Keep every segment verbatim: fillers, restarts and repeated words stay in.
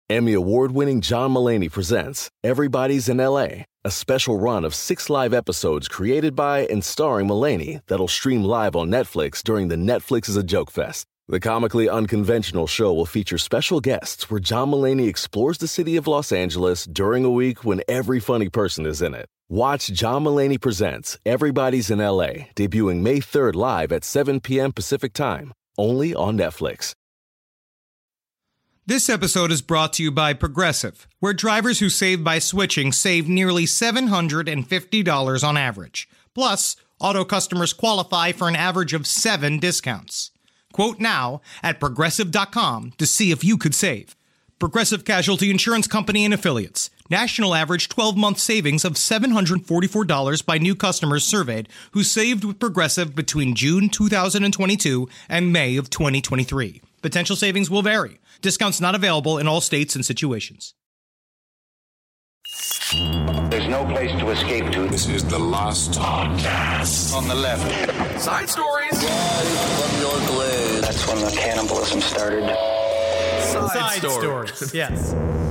Emmy award-winning John Mulaney presents Everybody's in L A, a special run of six live episodes created by and starring Mulaney that'll stream live on Netflix during the Netflix is a Joke Fest. The comically unconventional show will feature special guests where John Mulaney explores the city of Los Angeles during a week when every funny person is in it. Watch John Mulaney Presents Everybody's in L A, debuting May third live at seven p.m. Pacific Time, only on Netflix. This episode is brought to you by Progressive, where drivers who save by switching save nearly seven hundred fifty dollars on average. Plus, auto customers qualify for an average of seven discounts. Quote now at Progressive dot com to see if you could save. Progressive Casualty Insurance Company and Affiliates. National average twelve-month savings of seven hundred forty-four dollars by new customers surveyed who saved with Progressive between June two thousand twenty-two and May of twenty twenty-three. Potential savings will vary. Discounts not available in all states and situations. There's no place to escape to. This is the last podcast. On the left. Side stories. From your glade. That's when the cannibalism started. Side, Side stories. stories. Yes.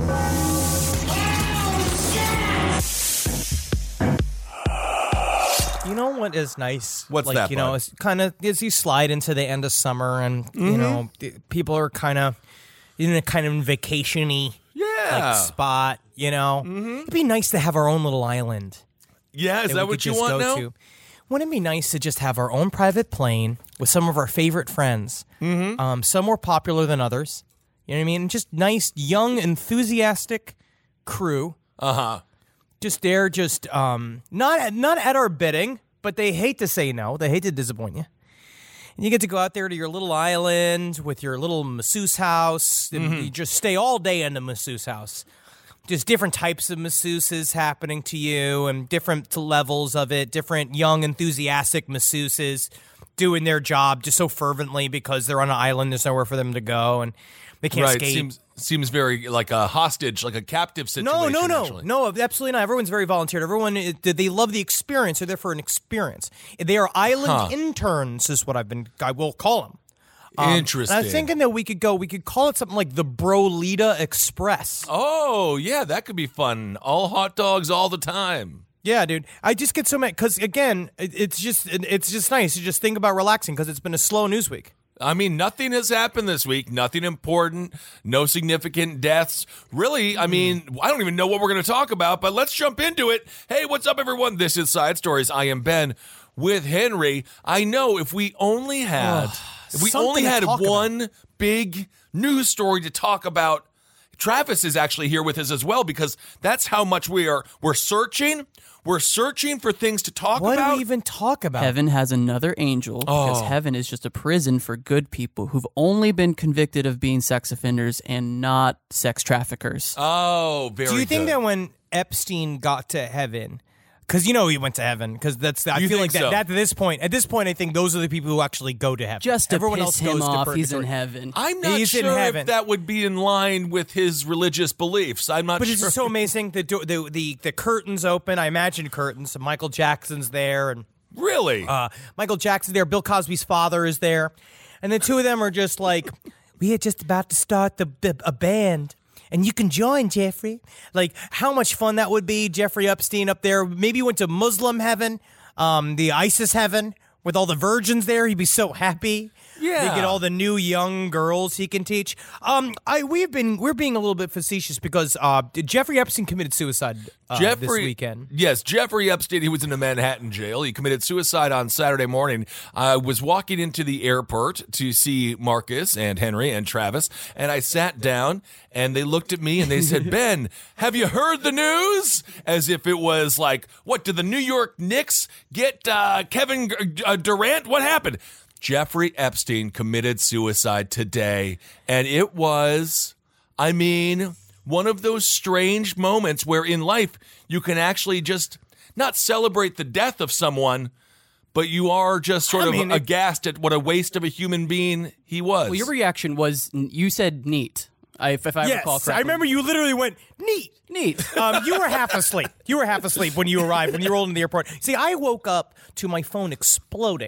You know what is nice? What's like, that, You know, bud? it's kind of as you slide into the end of summer, and Mm-hmm. you know, people are kind of in a kind of vacation-y Yeah. like spot. You know, Mm-hmm. it'd be nice to have our own little island. Yeah, is that that we what could you just want go now? to. Wouldn't it be nice to just have our own private plane with some of our favorite friends? Mm-hmm. Um, some more popular than others. You know what I mean? Just nice, young, enthusiastic crew. Uh-huh. Just there, just um, not not at our bidding, but they hate to say no. They hate to disappoint you. And you get to go out there to your little island with your little masseuse house, and Mm-hmm. you just stay all day in the masseuse house. Just different types of masseuses happening to you, and different levels of it. Different young, enthusiastic masseuses doing their job just so fervently because they're on an island. There's nowhere for them to go, and they can't Right. escape. Seems seems very like a hostage, like a captive situation. No, no, no, actually. no, absolutely not. Everyone's very volunteered. Everyone, it- they love the experience. They're there for an experience. They are island Huh. interns, is what I've been. I will call them. Um, Interesting. And I was thinking that we could go. We could call it something like the Brolita Express. Oh, yeah, that could be fun. All hot dogs all the time. Yeah, dude. I just get so mad because again, it, it's just it, it's just nice to just think about relaxing because it's been a slow news week. I mean, nothing has happened this week. Nothing important. No significant deaths. Really, I mean, I don't even know what we're going to talk about, but let's jump into it. Hey, what's up, everyone? This is Side Stories. I am Ben with Henry. I know if we only had, if we something only to had talk about. one big news story to talk about, Travis is actually here with us as well because that's how much we are. We're searching. We're searching for things to talk What about. do we even talk about? Heaven has another angel because Oh. heaven is just a prison for good people who've only been convicted of being sex offenders and not sex traffickers. Oh, very Do you think good. that when Epstein got to heaven, because you know he went to heaven, because that's I You feel think like that, so? that at this point, at this point, I think those are the people who actually go to heaven. just to everyone piss else him goes off, to he's in purgatory. heaven. I'm not He's in sure heaven. if that would be in line with his religious beliefs. I'm not But sure. it's just so amazing. The, do- the the the curtains open. I imagine curtains. Michael Jackson's there, and Really? uh, Michael Jackson's there. Bill Cosby's father is there, and the two of them are just like, we are just about to start the, the a band. And you can join, Jeffrey. Like, how much fun that would be, Jeffrey Epstein up there. Maybe he went to Muslim heaven, um, the ISIS heaven, with all the virgins there. He'd be so happy. Yeah. They get all the new young girls he can teach. Um, I we've been we're being a little bit facetious because uh, Jeffrey Epstein committed suicide uh, Jeffrey, this weekend. Yes, Jeffrey Epstein, he was in a Manhattan jail. He committed suicide on Saturday morning. I was walking into the airport to see Marcus and Henry and Travis, and I sat down, and they looked at me, and they said, Ben, have you heard the news? As if it was like, what, did the New York Knicks get uh, Kevin uh, Durant? What happened? Jeffrey Epstein committed suicide today, and it was, I mean, one of those strange moments where in life you can actually just not celebrate the death of someone, but you are just sort I of mean, it- aghast at what a waste of a human being he was. Well, your reaction was you said neat. I, if, if I recall Yes, correctly, I remember you literally went neat. neat. Um, you were half asleep. You were half asleep when you arrived, when you rolled in the airport. See, I woke up to my phone exploding.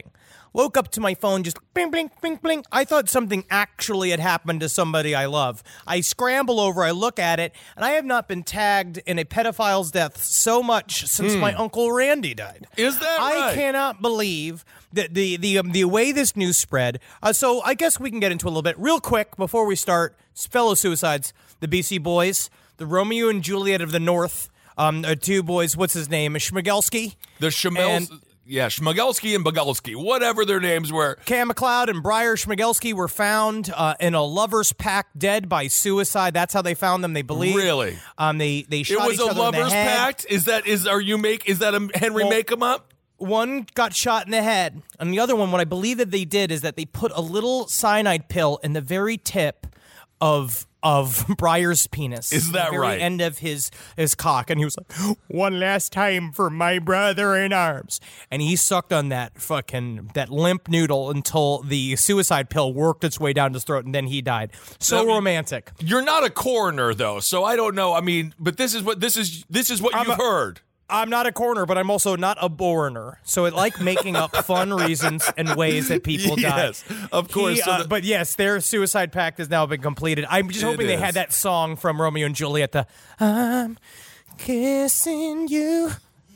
woke up to my phone just bling, bling, bling, bling. I thought something actually had happened to somebody I love. I scramble over, I look at it, and I have not been tagged in a pedophile's death so much since my Uncle Randy died. Is that I right? cannot believe that the the um, the way this news spread. Uh, so I guess we can get into it a little bit real quick before we start. Fellow suicides, the B C Boys, the Romeo and Juliet of the North, um, uh, two boys. What's his name? Schmigelski. The Schmels, And- yeah, Schmigelski and Bogalski, whatever their names were. Cam McLeod and Briar Schmigelski were found uh, in a lover's pact, dead by suicide. That's how they found them. They believe. Really? Um, they they It shot was each a other in the lovers' head. pact. Is that is are you make is that a Henry Well- make 'em up? One got shot in the head, and the other one, what I believe that they did is that they put a little cyanide pill in the very tip of of Briar's penis. Is that the very right? End of his his cock, and he was like, "One last time for my brother in arms," and he sucked on that fucking that limp noodle until the suicide pill worked its way down his throat, and then he died. So Now, romantic. You're not a coroner though, so I don't know. I mean, but this is what this is this is what I'm you've a- heard. I'm not a coroner, but I'm also not a borner. So it like making up fun reasons and ways that people die. Yes, of course. He, So uh, the- but yes, their suicide pact has now been completed. I'm just It hoping they is. had that song from Romeo and Juliet, the I'm kissing you.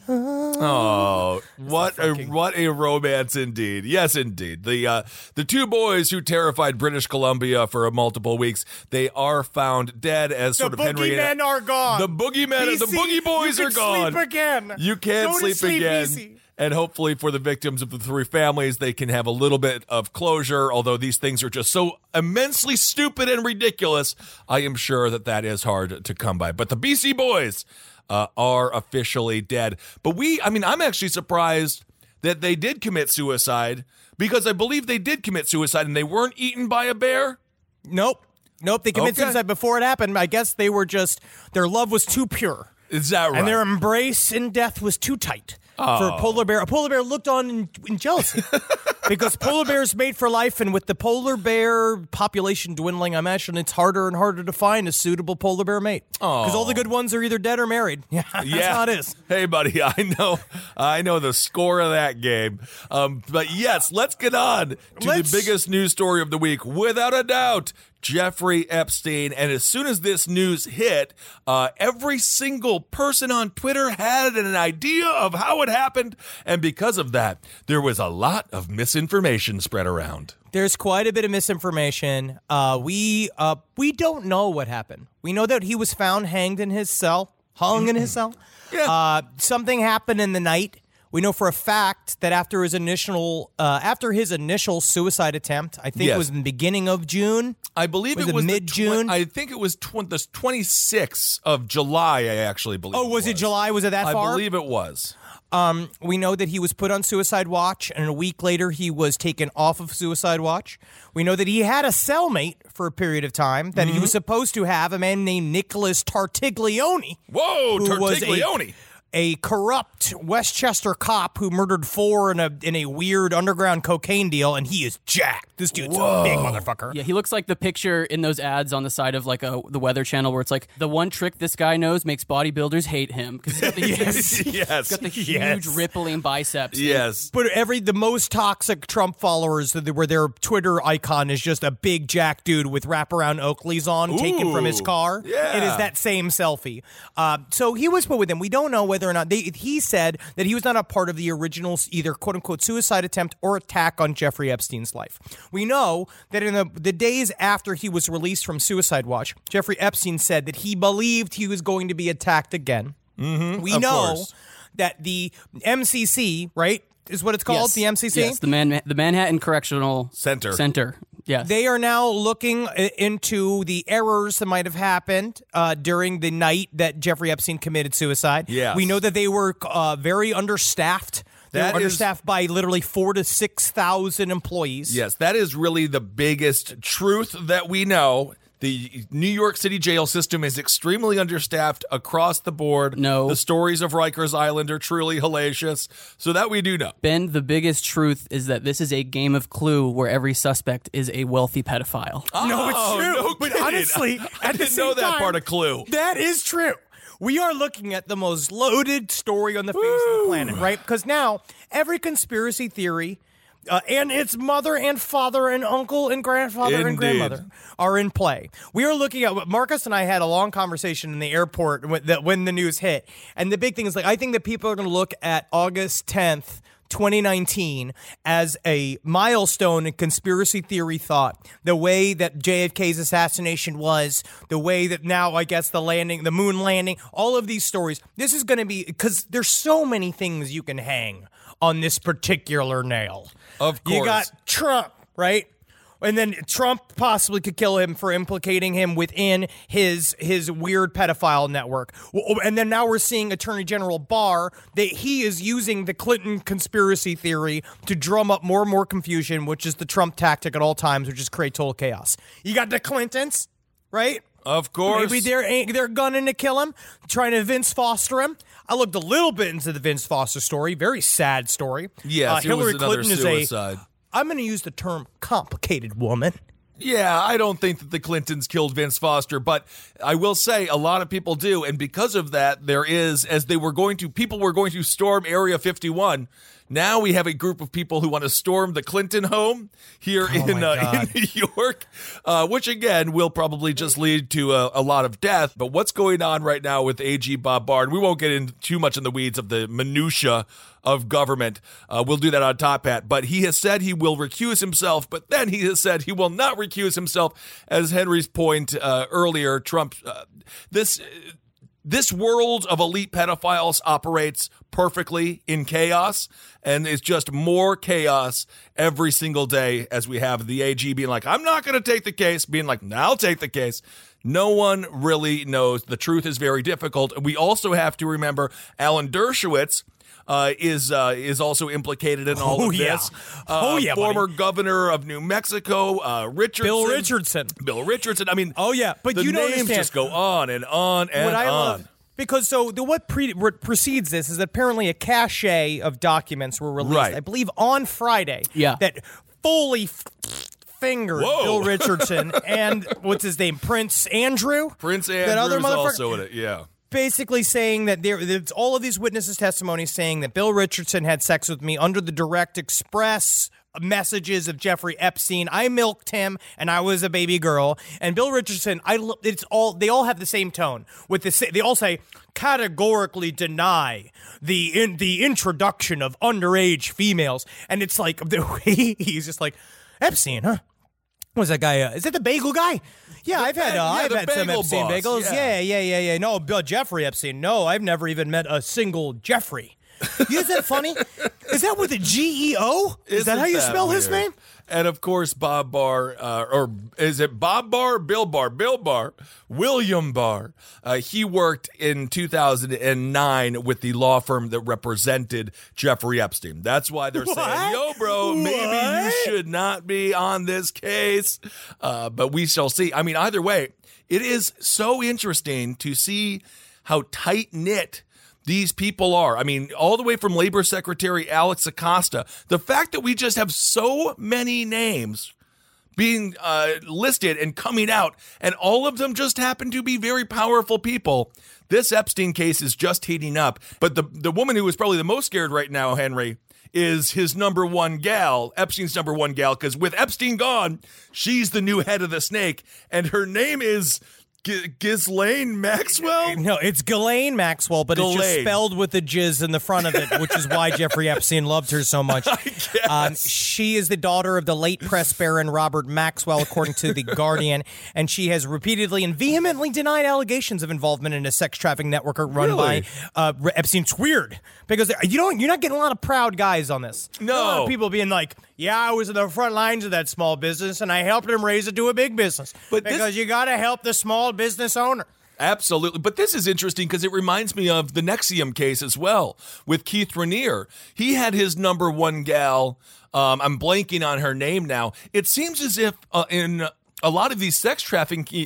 Oh, what a what a romance indeed! Yes, indeed. The uh, the two boys who terrified British Columbia for multiple weeks, they are found dead as The sort of Henry. boogeymen are gone. The boogeymen, the B C, boogie boys you are can gone. Sleep again. You can Go to sleep, sleep again. easy. And hopefully for the victims of the three families, they can have a little bit of closure. Although these things are just so immensely stupid and ridiculous, I am sure that that is hard to come by. But the B C boys uh, are officially dead. But we, I mean, I'm actually surprised that they did commit suicide because I believe they did commit suicide and they weren't eaten by a bear. Nope. Nope. They committed Okay. suicide before it happened. I guess they were just, their love was too pure. Is that right? And their embrace in death was too tight for a polar bear. A polar bear looked on in, in jealousy because polar bears mate for life, and with the polar bear population dwindling, I imagine it's harder and harder to find a suitable polar bear mate because all the good ones are either dead or married. Yeah, that's Yeah. how it is. Hey, buddy, I know, I know the score of that game. Um, but yes, let's get on to Let's- the biggest news story of the week, without a doubt. Jeffrey Epstein. And as soon as this news hit, uh, every single person on Twitter had an idea of how it happened. And because of that, there was a lot of misinformation spread around. There's quite a bit of misinformation. Uh, we uh, we don't know what happened. We know that he was found hanged in his cell, hung in his cell. Yeah. Uh, something happened in the night. We know for a fact that after his initial uh, after his initial suicide attempt, I think Yes. it was in the beginning of June. I believe Was it it was the mid-June? twen- I think it was tw- the twenty-sixth of July, I actually believe. Oh, was it July? Was it that I far? believe it was. Um, we know that he was put on suicide watch, and a week later he was taken off of suicide watch. We know that he had a cellmate for a period of time that he was supposed to have, a man named Nicholas Tartiglione. Whoa, who was a- Tartiglione. A corrupt Westchester cop who murdered four in a in a weird underground cocaine deal, and he is jacked. This dude's a big motherfucker. Yeah, he looks like the picture in those ads on the side of like a the Weather Channel where it's like the one trick this guy knows makes bodybuilders hate him because he's got the, Yes. Yes. got the huge Yes. rippling biceps. Yes. But every the most toxic Trump followers, where their Twitter icon is just a big jack dude with wraparound Oakleys on, taken from his Ooh, car. yeah. It is that same selfie. Uh, so he was put with him. We don't know whether or not they. He said that he was not a part of the original either quote unquote suicide attempt or attack on Jeffrey Epstein's life. We know that in the the days after he was released from suicide watch, Jeffrey Epstein said that he believed he was going to be attacked again. Mm-hmm, we of know course. that the M C C, right, is what it's called, Yes. the M C C? Yes, the Man the Manhattan Correctional Center. Center. Yes. They are now looking i- into the errors that might have happened uh, during the night that Jeffrey Epstein committed suicide. Yes. We know that they were uh, very understaffed. They That were is- understaffed by literally four to six thousand employees. Yes, that is really the biggest truth that we know. The New York City jail system is extremely understaffed across the board. No. The stories of Rikers Island are truly hellacious. So that we do know. Ben, the biggest truth is that this is a game of Clue where every suspect is a wealthy pedophile. No, it's Oh, true. no but kidding. honestly, I at the didn't same know that time, part of Clue. That is true. We are looking at the most loaded story on the face of the planet, right? Because now every conspiracy theory Uh, and its mother and father and uncle and grandfather Indeed. and grandmother are in play. We are looking at what Marcus and I had a long conversation in the airport when the, when the news hit. And the big thing is, like, I think that people are going to look at August tenth, twenty nineteen as a milestone in conspiracy theory thought. The way that J F K's assassination was, the way that now, I guess, the landing, the moon landing, all of these stories. This is going to be, because there's so many things you can hang on this particular nail. Of course. You got Trump, right? And then Trump possibly could kill him for implicating him within his his weird pedophile network. And then now we're seeing Attorney General Barr, that he is using the Clinton conspiracy theory to drum up more and more confusion, which is the Trump tactic at all times, which is create total chaos. You got the Clintons, right? Of course. Maybe they're they're gunning to kill him, trying to Vince Foster him. I looked a little bit into the Vince Foster story. Very sad story. Yes, uh, it Hillary was another Clinton suicide. is a. I'm going to use the term complicated woman. Yeah, I don't think that the Clintons killed Vince Foster, but I will say a lot of people do. And because of that, there is, as they were going to, people were going to storm Area fifty-one. Now we have a group of people who want to storm the Clinton home here Oh in, uh, in New York, uh, which again will probably just lead to a, a lot of death. But what's going on right now with A G Bob Barr, and we won't get into too much in the weeds of the minutia of government. Uh, we'll do that on Top Hat. But he has said he will recuse himself, but then he has said he will not recuse himself. As Henry's point uh, earlier, Trump, uh, this... Uh, This world of elite pedophiles operates perfectly in chaos, and it's just more chaos every single day as we have the A G being like, I'm not going to take the case, being like, now I'll take the case. No one really knows. The truth is very difficult. We also have to remember Alan Dershowitz Uh, is uh, is also implicated in all Oh, of yeah. this. Uh, Oh, yeah, former buddy. governor of New Mexico, uh, Richardson. Bill Richardson. Bill Richardson. I mean, Oh, yeah, but the you don't names understand. just go on and on and What I on. love, because so the what pre, re, precedes this is apparently a cache of documents were released, Right. I believe, on Friday. Yeah. That fully f- fingered Whoa. Bill Richardson and what's his name, Prince Andrew. Prince That other Andrew's motherfucker- also in it, yeah. Basically saying that there, there's all of these witnesses' testimonies saying that Bill Richardson had sex with me under the direct express messages of Jeffrey Epstein. I milked him, and I was a baby girl. And Bill Richardson, I lo- it's all they all have the same tone. With the sa- they all say categorically deny the in the introduction of underage females, and it's like the way he's just like Epstein, huh? What's that guy? Uh, is that the bagel guy? Yeah, I've had bag- uh, yeah, I've the had some bagel Epstein boss, bagels. yeah. Yeah, yeah, yeah, yeah. No, Bill Jeffrey Epstein. No, I've never even met a single Jeffrey. Is that funny? Is that with a G E O? Is that Isn't how you that spell his weird? name? And of course, Bob Barr, uh, or is it Bob Barr, Bill Barr, Bill Barr, William Barr. Uh, he worked in two thousand nine with the law firm that represented Jeffrey Epstein. That's why they're What? saying, yo, bro, maybe you What? should not be on this case. Uh, but we shall see. I mean, either way, it is so interesting to see how tight-knit these people are. I mean, all the way from Labor Secretary Alex Acosta. The fact that we just have so many names being uh, listed and coming out, and all of them just happen to be very powerful people. This Epstein case is just heating up. But the, the woman who is probably the most scared right now, Henry, is his number one gal, Epstein's number one gal, because with Epstein gone, she's the new head of the snake, and her name is G- Ghislaine Maxwell? No, it's Ghislaine Maxwell, but it's just Ghislaine. spelled with a jizz in the front of it, which is why Jeffrey Epstein loved her so much. Um, she is the daughter of the late press baron Robert Maxwell, according to The Guardian, and she has repeatedly and vehemently denied allegations of involvement in a sex trafficking network run Really? by uh, Epstein. It's weird because you don't, you're not getting a lot of proud guys on this. No. A lot of people being like, yeah, I was in the front lines of that small business, and I helped him raise it to a big business. But this- because you got to help the small business owner. Absolutely. But this is interesting because it reminds me of the Nexium case as well with Keith Raniere. He had his number one gal. Um, I'm blanking on her name now. It seems as if uh, in a lot of these sex trafficking,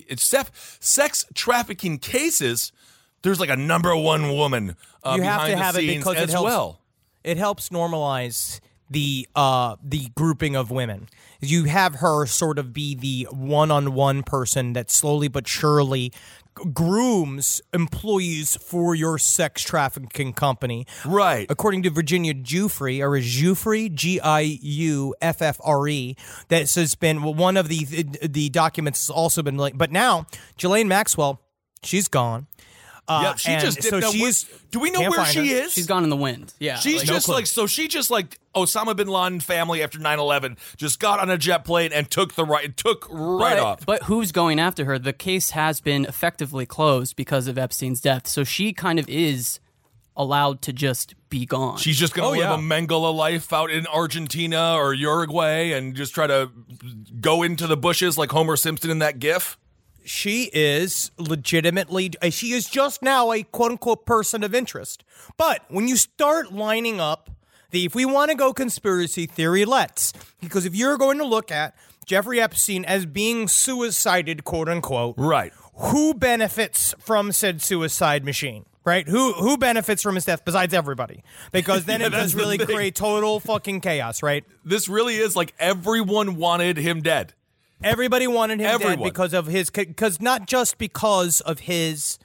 sex trafficking cases, there's like a number one woman uh, You have behind to the have it scenes because it as helps. well. It helps normalize the uh, the grouping of women. You have her sort of be the one-on-one person that slowly but surely grooms employees for your sex trafficking company. Right. According to Virginia Giuffre, or Giuffre, G I U F F R E, that has been well, one of the, the the documents has also been linked. But now, Ghislaine Maxwell, she's gone. Uh, yeah, she and just did. so Now, she's. where- do we know can't where find she her. is? She's gone in the wind. Yeah. She's like- just clue. like, so she just like Osama bin Laden family after nine eleven just got on a jet plane and took the right, took right but, off. But who's going after her? The case has been effectively closed because of Epstein's death. So she kind of is allowed to just be gone. She's just going to Oh, live yeah. a Mengele life out in Argentina or Uruguay and just try to go into the bushes like Homer Simpson in that gif. She is legitimately, uh, she is just now a quote unquote person of interest. But when you start lining up the, if we want to go conspiracy theory, let's. Because if you're going to look at Jeffrey Epstein as being suicided, quote unquote, Right. who benefits from said suicide machine? Right? Who who benefits from his death besides everybody? Because then Yeah, it that's does the really thing. create total fucking chaos, right? This really is like everyone wanted him dead. Everybody wanted him Everyone. dead because of his, because not just because of his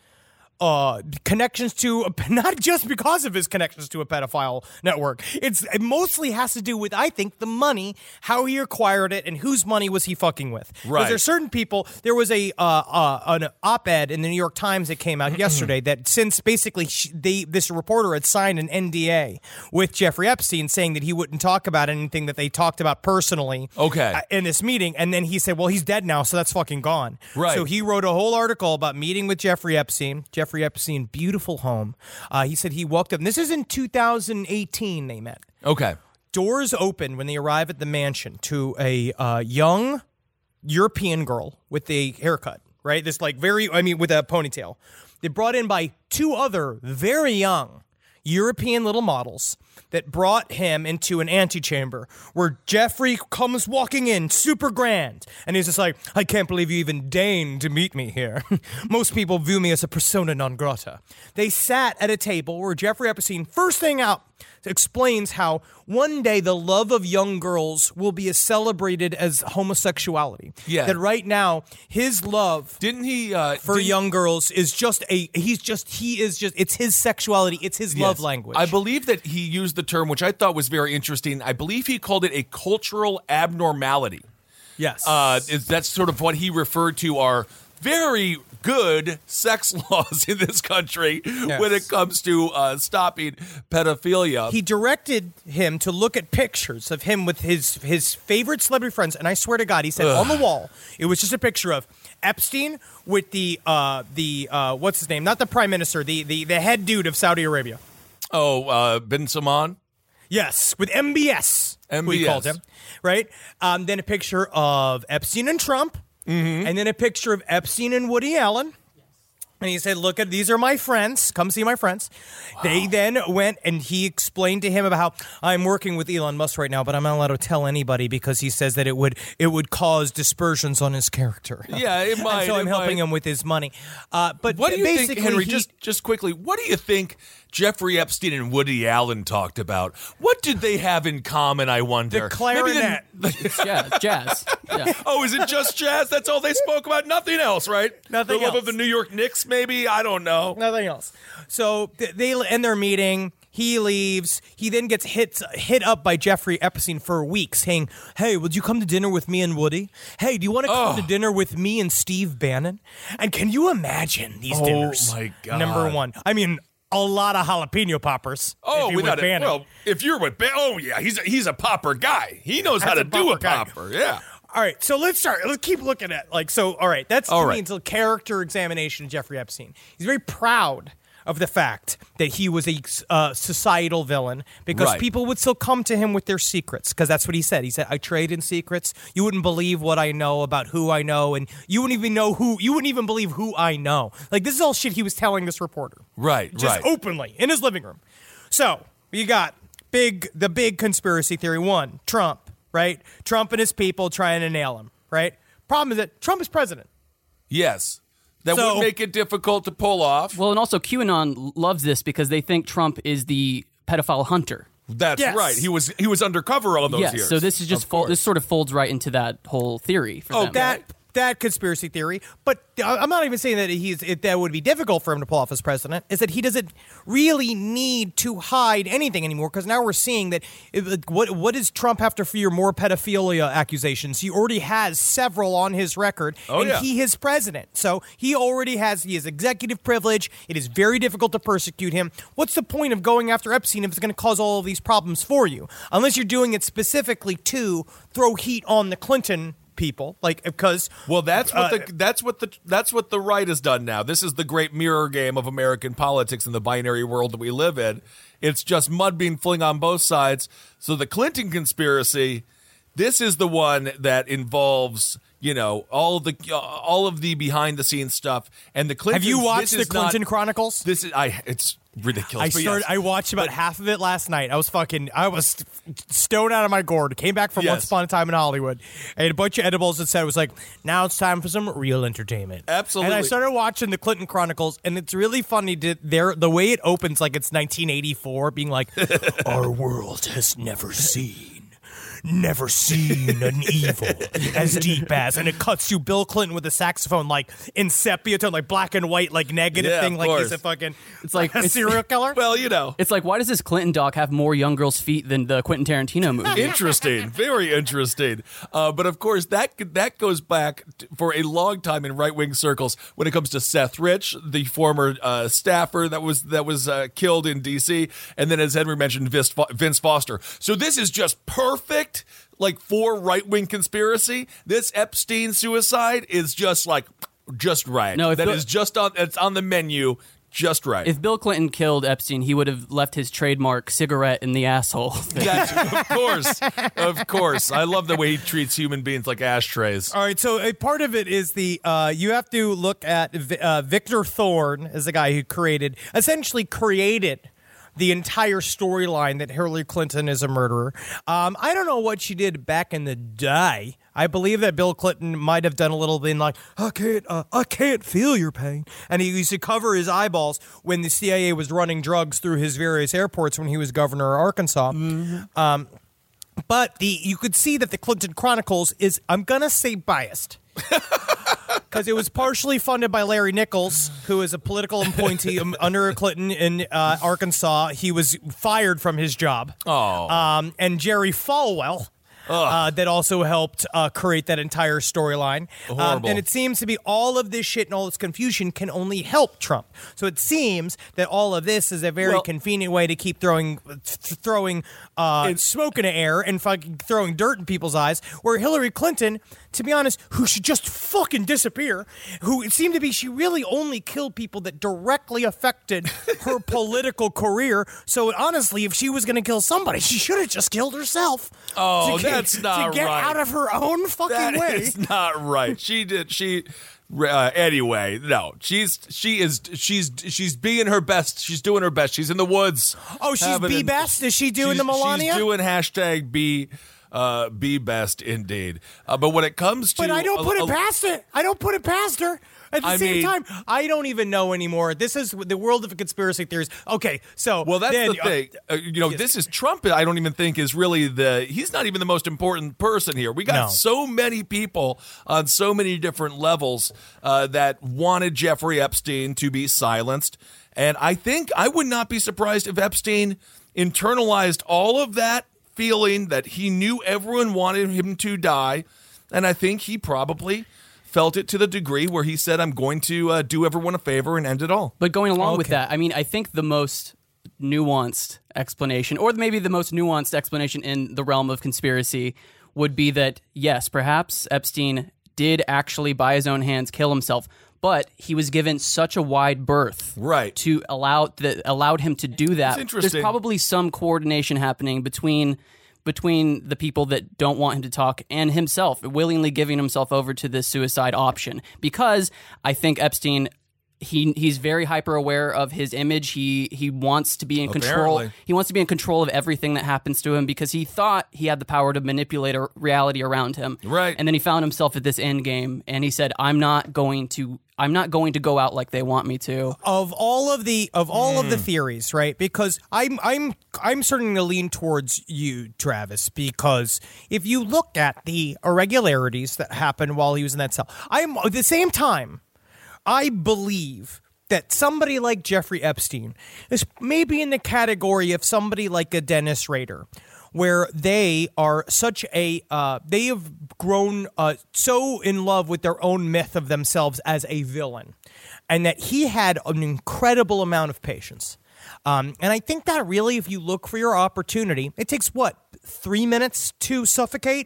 uh, connections to, not just because of his connections to a pedophile network. It's it mostly has to do with, I think, the money, how he acquired it, and whose money was he fucking with. Because Right. there's certain people. There was a uh, uh, an op-ed in the New York Times that came out yesterday that since basically sh- they this reporter had signed an N D A with Jeffrey Epstein saying that he wouldn't talk about anything that they talked about personally. Okay. uh, in this meeting, and then he said, well, he's dead now, so that's fucking gone. Right. So he wrote a whole article about meeting with Jeffrey Epstein. Jeffrey Epstein, beautiful home. Uh, he said he walked up, and this is in two thousand eighteen they met. Okay. Doors open when they arrive at the mansion to a uh, young European girl with a haircut, right? This like very, I mean, with a ponytail. They brought in by two other very young European little models that brought him into an antechamber where Jeffrey comes walking in super grand. And he's just like, I can't believe you even deigned to meet me here. Most people view me as a persona non grata. They sat at a table where Jeffrey Epstein, first thing out, explains how one day the love of young girls will be as celebrated as homosexuality. Yeah. That right now, his love Didn't he uh for didn't- young girls is just a, he's just, he is just, it's his sexuality, it's his love Yes. language. I believe that he used the term, which I thought was very interesting. I believe he called it a cultural abnormality. Yes. Uh, is that's sort of what he referred to are very good sex laws in this country when it comes to uh, stopping pedophilia. He directed him to look at pictures of him with his his favorite celebrity friends, and I swear to God, he said on the wall, it was just a picture of Epstein with the uh, the uh, what's his name? Not the prime minister, the the the head dude of Saudi Arabia. oh, uh, Bin Salman? Yes, with M B S, who he M B S. called him, right? Um, then a picture of Epstein and Trump, Mm-hmm. and then a picture of Epstein and Woody Allen. And he said, look, at these are my friends. Come see my friends. They then went and he explained to him about how I'm working with Elon Musk right now, but I'm not allowed to tell anybody because he says that it would it would cause dispersions on his character. Yeah, it And might. so I'm it helping might. him with his money. Uh, but What do you basically, think, Henry? he- just just quickly, what do you think Jeffrey Epstein and Woody Allen talked about? What did they have in common, I wonder? the clarinet. It's jazz. jazz. Yeah. Oh, is it just jazz? That's all they spoke about? Nothing else, right? Nothing The love else. of the New York Knicks, maybe? I don't know. Nothing else. So th- they end their meeting. He leaves. He then gets hit hit up by Jeffrey Epstein for a week, saying, "Hey, would you come to dinner with me and Woody? Hey, do you want to come Oh. to dinner with me and Steve Bannon?" And can you imagine these Oh, dinners? my God. Number one, I mean, a lot of jalapeno poppers. Oh, if you without with it. Bannon. Well, if you're with Ban- oh yeah, he's a, he's a popper guy. He knows how That's to a do a popper guy. popper. Yeah. All right, so let's start. Let's keep looking at like so. All right, that's All to right. me it's a character examination of Jeffrey Epstein. He's very proud of the fact that he was a uh, societal villain because Right. people would still come to him with their secrets because that's what he said. He said, "I trade in secrets. You wouldn't believe what I know about who I know, and you wouldn't even know who. You wouldn't even believe who I know." Like this is all shit he was telling this reporter. Right, Just right. openly in his living room. So you got big the big conspiracy theory one, Trump, right? Trump and his people trying to nail him, right? Problem is that Trump is president. Yes. That So- would make it difficult to pull off. Well, and also QAnon loves this because they think Trump is the pedophile hunter. That's Yes. right. He was he was undercover all those Yes, years. so this is just Of fol- course. this sort of folds right into that whole theory for Oh, them. That that conspiracy theory, but I'm not even saying that he's it, that would be difficult for him to pull off as president, is that he doesn't really need to hide anything anymore, because now we're seeing that it, what what does Trump have to fear more pedophilia accusations? He already has several on his record, oh, and yeah. he is president. So he already has he has executive privilege. It is very difficult to persecute him. What's the point of going after Epstein if it's going to cause all of these problems for you? Unless you're doing it specifically to throw heat on the Clinton people, like, because well, that's what uh, the that's what the that's what the right has done now. This is the great mirror game of American politics in the binary world that we live in. It's just mud being flung on both sides. So the Clinton conspiracy, this is the one that involves, you know, all of the uh, all of the behind the scenes stuff. And the Clinton. Have you watched the Clinton not, Chronicles? This is I. It's ridiculous. I but started. yes. I watched about half of it last night. I was fucking. I was stoned out of my gourd. Came back from Yes. Once Upon a Time in Hollywood. I had a bunch of edibles that said it was like, now it's time for some real entertainment. Absolutely. And I started watching the Clinton Chronicles, and it's really funny. To, there, the way it opens, like it's nineteen eighty-four, being like, our world has never seen. Never seen an evil as deep as, and it cuts to Bill Clinton with a saxophone, like in sepia tone, like black and white, like negative Yeah, thing, of like course. he's a fucking, It's like- a it's- serial killer. Well, you know. It's like, why does this Clinton doc have more young girls' feet than the Quentin Tarantino movie? Interesting, very interesting. Uh, but of course, that that goes back t- for a long time in right wing circles when it comes to Seth Rich, the former uh, staffer that was that was uh, killed in D C, and then, as Henry mentioned, Vince, Fo- Vince Foster. So this is just perfect, like, for right wing conspiracy. This Epstein suicide is just like just right. No, if that the- is just on. It's on the menu. Just right. If Bill Clinton killed Epstein, he would have left his trademark cigarette in the asshole. That's, of course, of course. I love the way he treats human beings like ashtrays. All right, so a part of it is the uh, you have to look at uh, Victor Thorne as the guy who created, essentially created the entire storyline that Hillary Clinton is a murderer. Um, I don't know what she did back in the day. I believe that Bill Clinton might have done a little bit like, I can't, uh, I can't feel your pain. And he used to cover his eyeballs when the C I A was running drugs through his various airports when he was governor of Arkansas. Mm-hmm. Um, but the you could see that the Clinton Chronicles is, I'm going to say, biased. Because it was partially funded by Larry Nichols, who is a political appointee under Clinton in uh, Arkansas. He was fired from his job. Oh. Um, and Jerry Falwell. Uh, that also helped uh, create that entire storyline. Um, Horrible. and it seems to be all of this shit and all this confusion can only help Trump. So it seems that all of this is a very Well- convenient way to keep throwing th- throwing uh, smoke in the air and fucking throwing dirt in people's eyes. Where Hillary Clinton, to be honest, who should just fucking disappear, who it seemed to be she really only killed people that directly affected her political career. So honestly, if she was going to kill somebody, she should have just killed herself. Oh, to get, that's not to get right. out of her own fucking That way. is not right. She did. She. Uh, anyway, no. She's she is she's she's being her best. She's doing her best. She's in the woods. Oh, she's having be a- best. Is she doing she's- the Melania? She's doing hashtag be uh, be best indeed. Uh, but when it comes to, But I don't a- put it a- past it. I don't put it past her. At the I same mean- time, I don't even know anymore. This is the world of conspiracy theories. Okay, so Well, that's then, the thing. Uh, you know, this is Trump. I don't even think is really the. He's not even the most important person here. We got No. so many people on so many different levels uh, that wanted Jeffrey Epstein to be silenced, and I think I would not be surprised if Epstein internalized all of that feeling that he knew everyone wanted him to die, and I think he probably felt it to the degree where he said, I'm going to uh, do everyone a favor and end it all. But going along with Okay. that, I mean, I think the most nuanced explanation, or maybe the most nuanced explanation in the realm of conspiracy, would be that, yes, perhaps Epstein did actually, by his own hands, kill himself, but he was given such a wide berth Right. to allow that allowed him to do that. interesting. There's probably some coordination happening between between the people that don't want him to talk and himself, willingly giving himself over to this suicide option. Because I think Epstein He he's very hyper aware of his image. He he wants to be in control. Apparently. He wants to be in control of everything that happens to him because he thought he had the power to manipulate a reality around him. Right. And then he found himself at this end game, and he said, "I'm not going to. I'm not going to go out like they want me to." Of all of the of all of the theories, right? Because I'm I'm I'm starting to lean towards you, Travis, because if you look at the irregularities that happened while he was in that cell, I'm at the same time. I believe that somebody like Jeffrey Epstein is maybe in the category of somebody like a Dennis Rader, where they are such a, uh, they have grown uh, so in love with their own myth of themselves as a villain, and that he had an incredible amount of patience. Um, and I think that really, if you look for your opportunity, it takes what, three minutes to suffocate?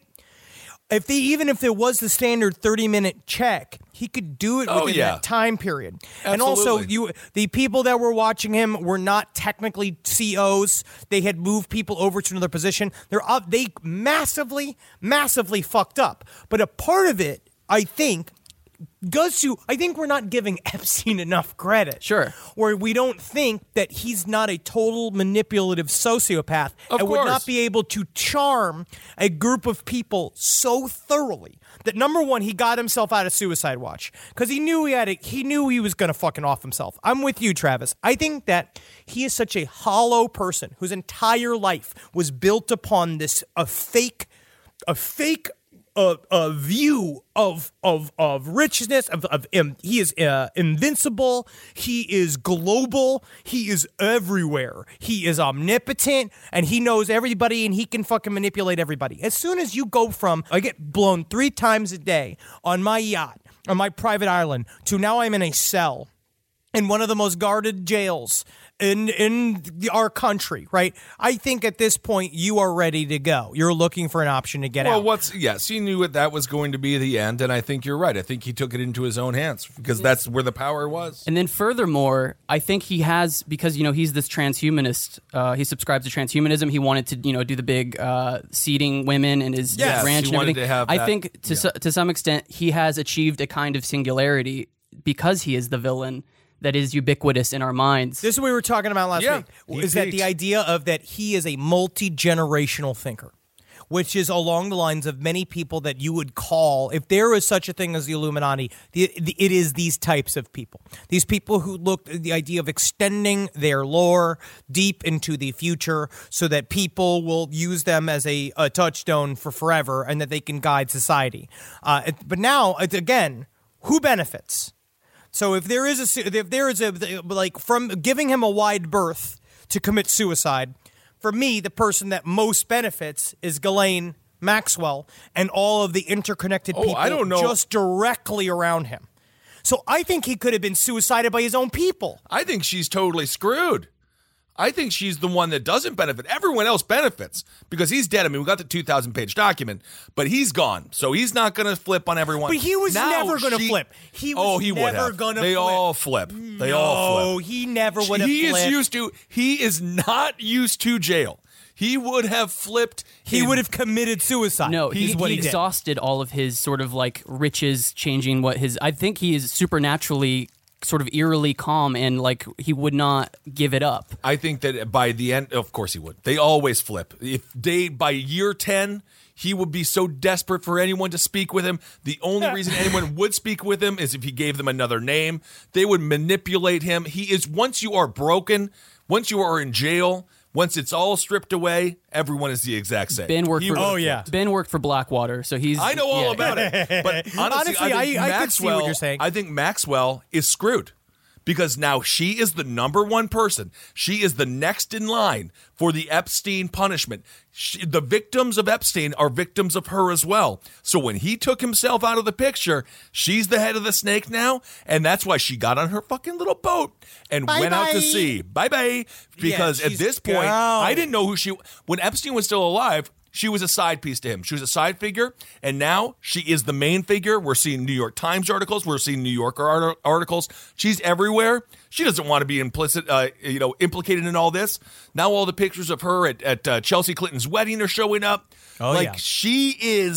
If they, even if there was the standard thirty minute check, he could do it Oh, within yeah. that time period. And also, Absolutely. you the people that were watching him were not technically C Os. They had moved people over to another position. They're up, they massively, massively fucked up. But a part of it, I think, goes to, I think we're not giving Epstein enough credit. Sure. Where we don't think that he's not a total manipulative sociopath Of and would course. not be able to charm a group of people so thoroughly that, number one, he got himself out of Suicide Watch because he knew he had a, he knew he was going to fucking off himself. I'm with you, Travis. I think that he is such a hollow person whose entire life was built upon this a fake a fake A, a view of of of richness of, of him. He is uh, invincible. He is global. He is everywhere. He is omnipotent, and he knows everybody, and he can fucking manipulate everybody. As soon as you go from I get blown three times a day on my yacht on my private island to now I'm in a cell in one of the most guarded jails in in the, our country, right? I think at this point you are ready to go. You're looking for an option to get Well, out. what's yes, he knew that that was going to be the end, and I think you're right. I think he took it into his own hands because that's where the power was. And then furthermore, I think he has, because, you know, he's this transhumanist, uh, he subscribes to transhumanism. He wanted to, you know, do the big uh, seeding women in his, Yes, his ranch he and wanted everything. to have I that- think to, yeah. so, to some extent, he has achieved a kind of singularity because he is the villain that is ubiquitous in our minds. This is what we were talking about last Yeah, week. he Is that peaked. the idea of that he is a multi-generational thinker, which is along the lines of many people that you would call, if there is such a thing as the Illuminati, the, the, it is these types of people. These people who look at the idea of extending their lore deep into the future so that people will use them as a, a touchstone for forever and that they can guide society. Uh, it- but now, it's, again, who benefits? So if there is a if there is a like from giving him a wide berth to commit suicide, for me the person that most benefits is Ghislaine Maxwell and all of the interconnected Oh, people I don't know. just directly around him. So I think he could have been suicided by his own people. I think she's totally screwed. I think she's the one that doesn't benefit. Everyone else benefits because he's dead. I mean, we got the two thousand page document, but he's gone. So he's not going to flip on everyone. But he was Now never going to she- flip. He was oh, he would never have. going to They flip. all flip. They no, all flip. he never would have He flipped. is used to, he is not used to jail. He would have flipped. he in- would have committed suicide. No, he, is what he he did. exhausted all of his sort of like riches, changing what his. I think he is supernaturally sort of eerily calm and like he would not give it up. I think that by the end, of course he would. They always flip. If they, by year ten, he would be so desperate for anyone to speak with him. The only reason anyone would speak with him is if he gave them another name. They would manipulate him. He is, once you are broken, once you are in jail, once it's all stripped away, everyone is the exact same. Ben worked He for would have Oh, yeah. flipped. Ben worked for Blackwater, so he's. I know all yeah. about it. But honestly, Honestly, I, think I- I could see what Maxwell, you're saying. I think Maxwell is screwed because now she is the number one person. She is the next in line for the Epstein punishment. She, the victims of Epstein are victims of her as well. So when he took himself out of the picture, she's the head of the snake now, and that's why she got on her fucking little boat and went out to Bye-bye. sea. Bye bye. Because at she's this point, gone. I didn't know who she. When Epstein was still alive, she was a side piece to him. She was a side figure, and now she is the main figure. We're seeing New York Times articles. We're seeing New Yorker art- articles. She's everywhere. She doesn't want to be implicit, uh, you know, implicated in all this. Now all the pictures of her at, at uh, Chelsea Clinton's wedding are showing up. Oh, like yeah. she is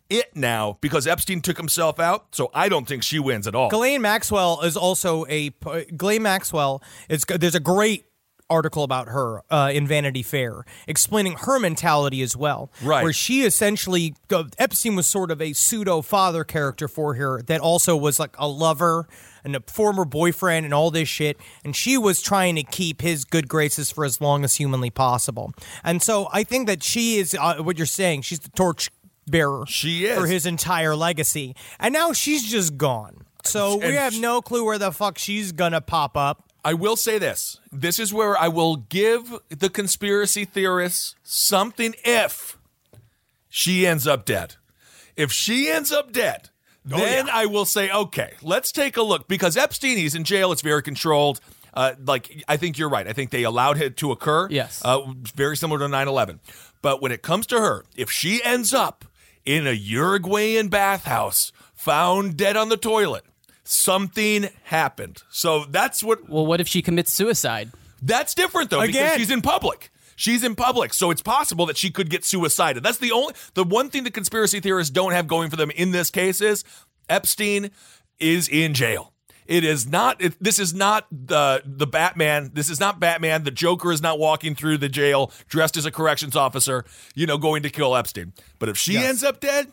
it now because Epstein took himself out. So I don't think she wins at all. Ghislaine Maxwell is also a Ghislaine Maxwell. Is there's a great article about her uh, in Vanity Fair explaining her mentality as well. Right. Where she essentially, uh, Epstein was sort of a pseudo father character for her that also was like a lover and a former boyfriend and all this shit. And she was trying to keep his good graces for as long as humanly possible. And so I think that she is, uh, what you're saying, she's the torch bearer. She is. For his entire legacy. And now she's just gone. So we And have sh- no clue where the fuck she's gonna pop up. I will say this. This is where I will give the conspiracy theorists something if she ends up dead. If she ends up dead, then I will say, okay, let's take a look. Because Epstein, he's in jail. It's very controlled. Uh, like, I think you're right. I think they allowed it to occur. Yes. Uh, very similar to nine eleven. But when it comes to her, if she ends up in a Uruguayan bathhouse, found dead on the toilet, something happened. So that's what... Well, what if she commits suicide? That's different, though, Again. because she's in public. She's in public, so it's possible that she could get suicided. That's the only... The one thing the conspiracy theorists don't have going for them in this case is Epstein is in jail. It is not... It, this is not the the Batman. This is not Batman. The Joker is not walking through the jail dressed as a corrections officer, you know, going to kill Epstein. But if she Yes. ends up dead,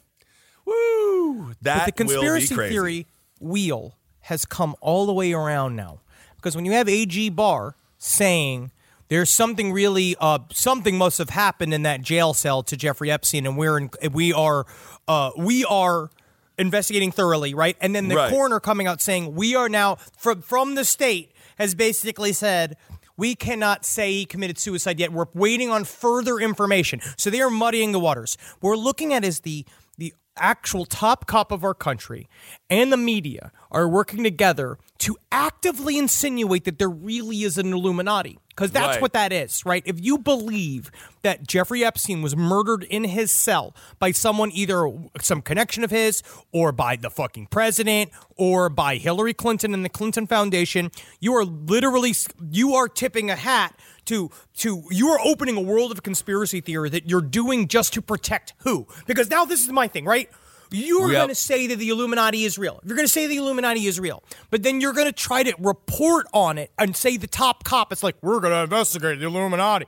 woo, that But the conspiracy will be crazy. theory wheel has come all the way around now. Because when you have A G Barr saying there's something really, uh, something must have happened in that jail cell to Jeffrey Epstein, and we're in, we are, uh, we are investigating thoroughly, right? And then the Right. coroner coming out saying we are now from from the state has basically said we cannot say he committed suicide yet. We're waiting on further information. So they are muddying the waters. What we're looking at is the the actual top cop of our country and the media are working together to actively insinuate that there really is an Illuminati. Because that's Right. what that is, right? If you believe that Jeffrey Epstein was murdered in his cell by someone, either some connection of his or by the fucking president or by Hillary Clinton and the Clinton Foundation, you are literally, you are tipping a hat to, to you are opening a world of conspiracy theory that you're doing just to protect who? Because now this is my thing, right? You're Yep. going to say that the Illuminati is real. You're going to say the Illuminati is real. But then you're going to try to report on it and say the top cop, it's like, we're going to investigate the Illuminati.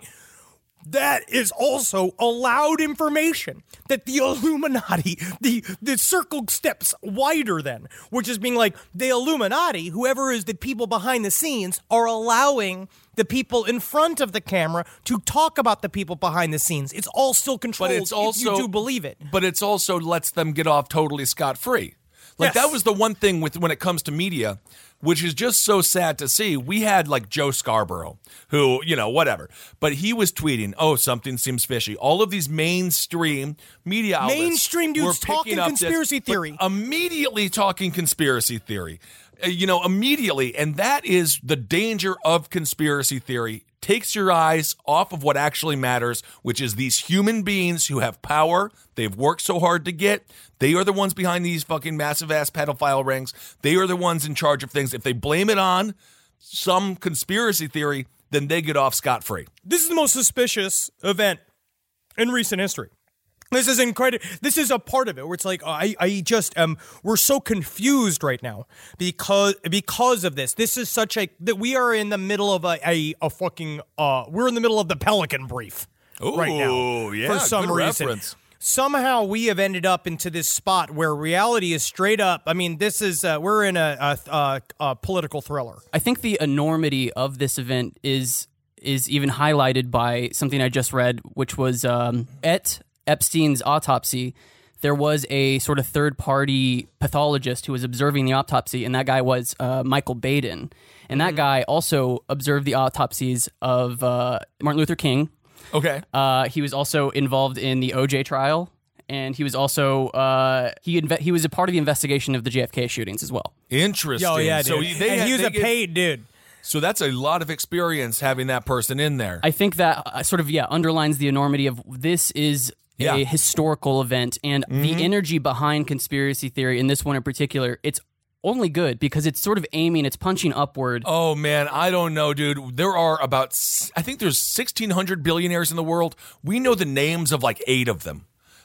That is also allowed information that the Illuminati, the, the circle steps wider then, which is being like the Illuminati, whoever is the people behind the scenes, are allowing the people in front of the camera to talk about the people behind the scenes. It's all still controlled But it's also, if you do believe it. But it's also lets them get off totally scot-free. Like, Yes. that was the one thing with when it comes to media, which is just so sad to see. We had, like, Joe Scarborough, who, you know, whatever. But he was tweeting, oh, something seems fishy. All of these mainstream media outlets Mainstream dudes were picking talking up this, conspiracy but theory. immediately talking conspiracy theory. Uh, you know, immediately. And that is the danger of conspiracy theory. Takes your eyes off of what actually matters, which is these human beings who have power. They've worked so hard to get. They are the ones behind these fucking massive ass pedophile rings. They are the ones in charge of things. If they blame it on some conspiracy theory, then they get off scot-free. This is the most suspicious event in recent history. This is incredible. This is a part of it where it's like I, I just um, we're so confused right now because because of this. This is such a that we are in the middle of a a, a fucking uh, we're in the middle of the Pelican Brief right now. Ooh, yeah, for some good reason. reference. Somehow we have ended up into this spot where reality is straight up. I mean, this is uh, we're in a, a, a, a political thriller. I think the enormity of this event is is even highlighted by something I just read, which was um, at Epstein's autopsy. There was a sort of third-party pathologist who was observing the autopsy, and that guy was uh, Michael Baden. And that guy also observed the autopsies of uh, Martin Luther King. Okay. Uh, he was also involved in the O J trial, and he was also uh, he inve- he was a part of the investigation of the J F K shootings as well. Interesting. Oh yeah, dude. So he, they and had- he was they a get- paid dude. So that's a lot of experience having that person in there. I think that uh, sort of yeah underlines the enormity of this is Yeah. a historical event, and the energy behind conspiracy theory in this one in particular, it's only good because it's sort of aiming, it's punching upward. Oh man, I don't know, dude. There are about, I think there's sixteen hundred billionaires in the world. We know the names of like eight of them.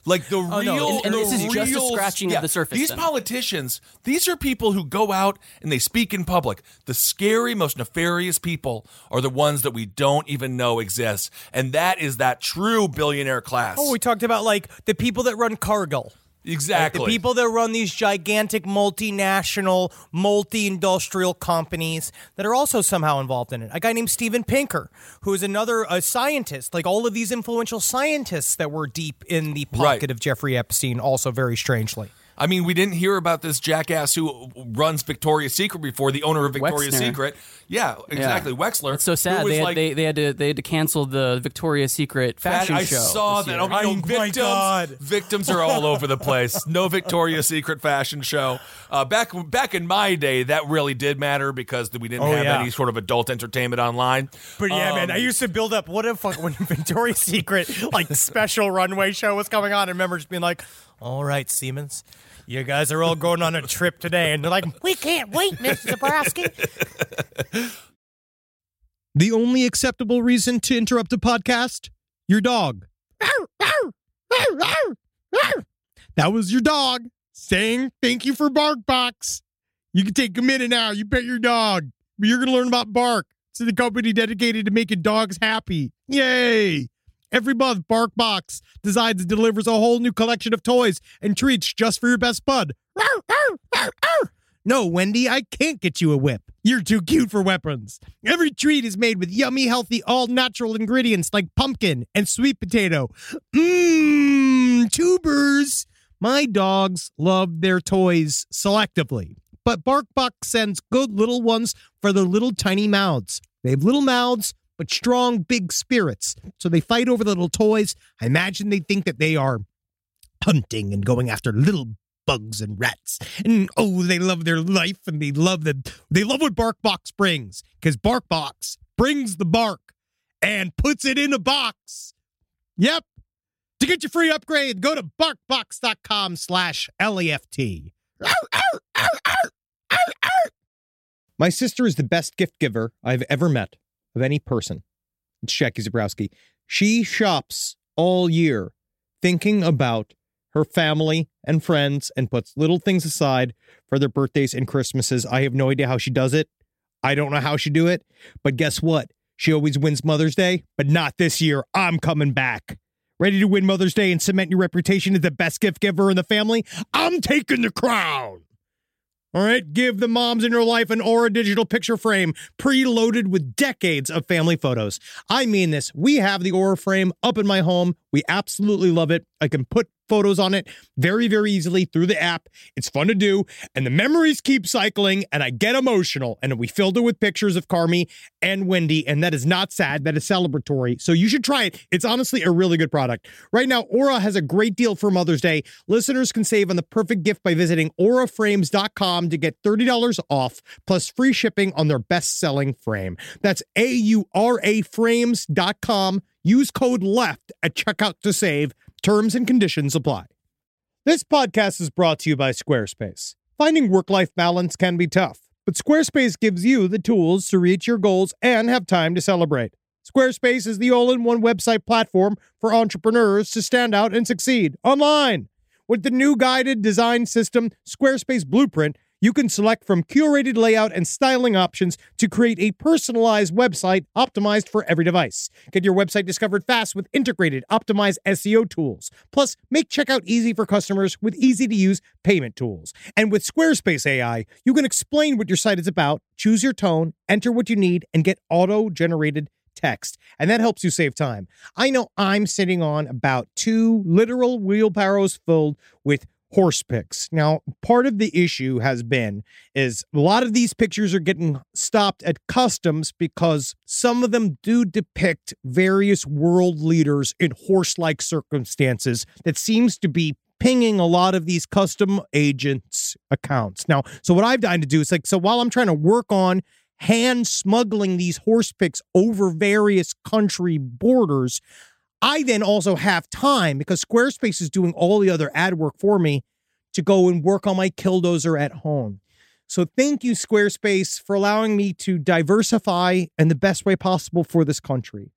Like the Oh, real, no, and- and the this is just a real- scratching of yeah, the surface, These then. politicians, these are people who go out and they speak in public. The scary, most nefarious people are the ones that we don't even know exist, and that is that true billionaire class. Oh, we talked about like the people that run Cargill. exactly. The people that run these gigantic multinational, multi-industrial companies that are also somehow involved in it. A guy named Steven Pinker, who is another a scientist, like all of these influential scientists that were deep in the pocket Right. of Jeffrey Epstein, also very strangely. I mean, we didn't hear about this jackass who runs Victoria's Secret before, the owner of Victoria's Wexner. Secret. Yeah, exactly. Yeah. Wexler. It's so who sad. was They had, like, they, they had to they had to cancel the Victoria's Secret fashion I show. saw this that. year. Oh, you know, Oh, my victims, God. victims are all over the place. No Victoria's Secret fashion show. Uh, back back in my day, that really did matter because we didn't Oh, have yeah. any sort of adult entertainment online. But yeah, Um, man, I used to build up. What if like, when Victoria's Secret like special runway show was coming on? I remember just being like, "All right, Siemens, you guys are all going on a trip today," and they're like, "We can't wait, Mister Zabrowski." The only acceptable reason to interrupt a podcast? Your dog. That was your dog saying thank you for BarkBox. You can take a minute now. You pet your dog. But you're going to learn about Bark. It's the company dedicated to making dogs happy. Yay! Every month, BarkBox designs and delivers a whole new collection of toys and treats just for your best bud. No, Wendy, I can't get you a whip. You're too cute for weapons. Every treat is made with yummy, healthy, all-natural ingredients like pumpkin and sweet potato. Mmm, tubers. My dogs love their toys selectively, but BarkBox sends good little ones for their little tiny mouths. They have little mouths, but strong, big spirits. So they fight over the little toys. I imagine they think that they are hunting and going after little bugs and rats. And oh, they love their life and they love the they love what BarkBox brings. Because BarkBox brings the bark and puts it in a box. Yep. To get your free upgrade, go to barkbox.com slash LEFT. My sister is the best gift giver I've ever met of any person. It's Jackie Zabrowski. She shops all year thinking about her family and friends and puts little things aside for their birthdays and Christmases. I have no idea how she does it. I don't know how she do it. But guess what? She always wins Mother's Day, but not this year. I'm coming back. Ready to win Mother's Day and cement your reputation as the best gift giver in the family? I'm taking the crown. All right, give the moms in your life an Aura digital picture frame preloaded with decades of family photos. I mean this. We have the Aura frame up in my home. We absolutely love it. I can put photos on it very, very easily through the app. It's fun to do, and the memories keep cycling, and I get emotional. And we filled it with pictures of Carmi and Wendy, and that is not sad. That is celebratory. So you should try it. It's honestly a really good product. Right now, Aura has a great deal for Mother's Day. Listeners can save on the perfect gift by visiting aura frames dot com to get thirty dollars off, plus free shipping on their best-selling frame. That's A U R A frames dot com. Use code LEFT at checkout to save. Terms and conditions apply. This podcast is brought to you by Squarespace. Finding work-life balance can be tough, but Squarespace gives you the tools to reach your goals and have time to celebrate. Squarespace is the all-in-one website platform for entrepreneurs to stand out and succeed online. With the new guided design system, Squarespace Blueprint, you can select from curated layout and styling options to create a personalized website optimized for every device. Get your website discovered fast with integrated, optimized S E O tools. Plus, make checkout easy for customers with easy-to-use payment tools. And with Squarespace A I, you can explain what your site is about, choose your tone, enter what you need, and get auto-generated text. And that helps you save time. I know I'm sitting on about two literal wheelbarrows filled with horse pics. Now, part of the issue has been is a lot of these pictures are getting stopped at customs because some of them do depict various world leaders in horse-like circumstances that seems to be pinging a lot of these custom agents' accounts. Now, so what I've done to do is like, so while I'm trying to work on hand smuggling these horse pics over various country borders, I then also have time because Squarespace is doing all the other ad work for me to go and work on my Killdozer at home. So thank you, Squarespace, for allowing me to diversify in the best way possible for this country.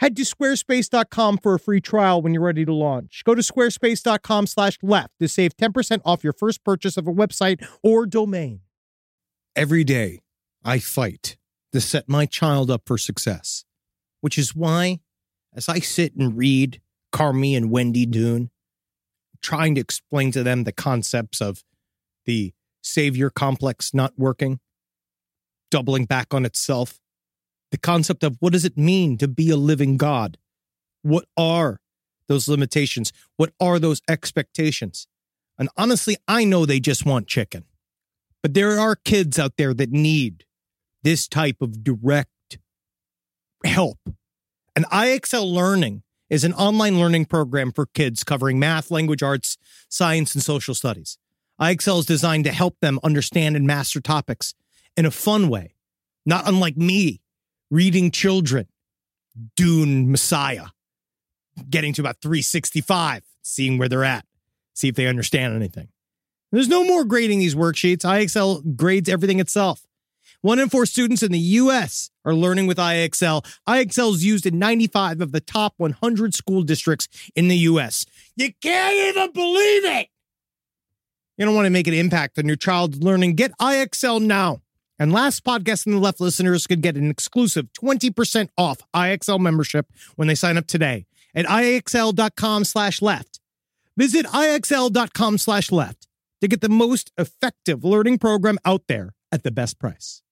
Head to squarespace dot com for a free trial when you're ready to launch. Go to squarespace dot com slash left to save ten percent off your first purchase of a website or domain. Every day, I fight to set my child up for success, which is why, as I sit and read Carmi and Wendy Doon, trying to explain to them the concepts of the savior complex not working, doubling back on itself, the concept of what does it mean to be a living God? What are those limitations? What are those expectations? And honestly, I know they just want chicken. But there are kids out there that need this type of direct help. And I X L Learning is an online learning program for kids covering math, language arts, science, and social studies. I X L is designed to help them understand and master topics in a fun way, not unlike me reading children Dune Messiah, getting to about three sixty-five, seeing where they're at, see if they understand anything. There's no more grading these worksheets. I X L grades everything itself. One in four students in the U S are learning with I X L. I X L is used in ninety-five of the top one hundred school districts in the U S. You can't even believe it! You don't want to make an impact on your child's learning. Get I X L now. And last podcast in the left listeners could get an exclusive twenty percent off I X L membership when they sign up today at IXL.com slash left. Visit IXL.com slash left to get the most effective learning program out there at the best price.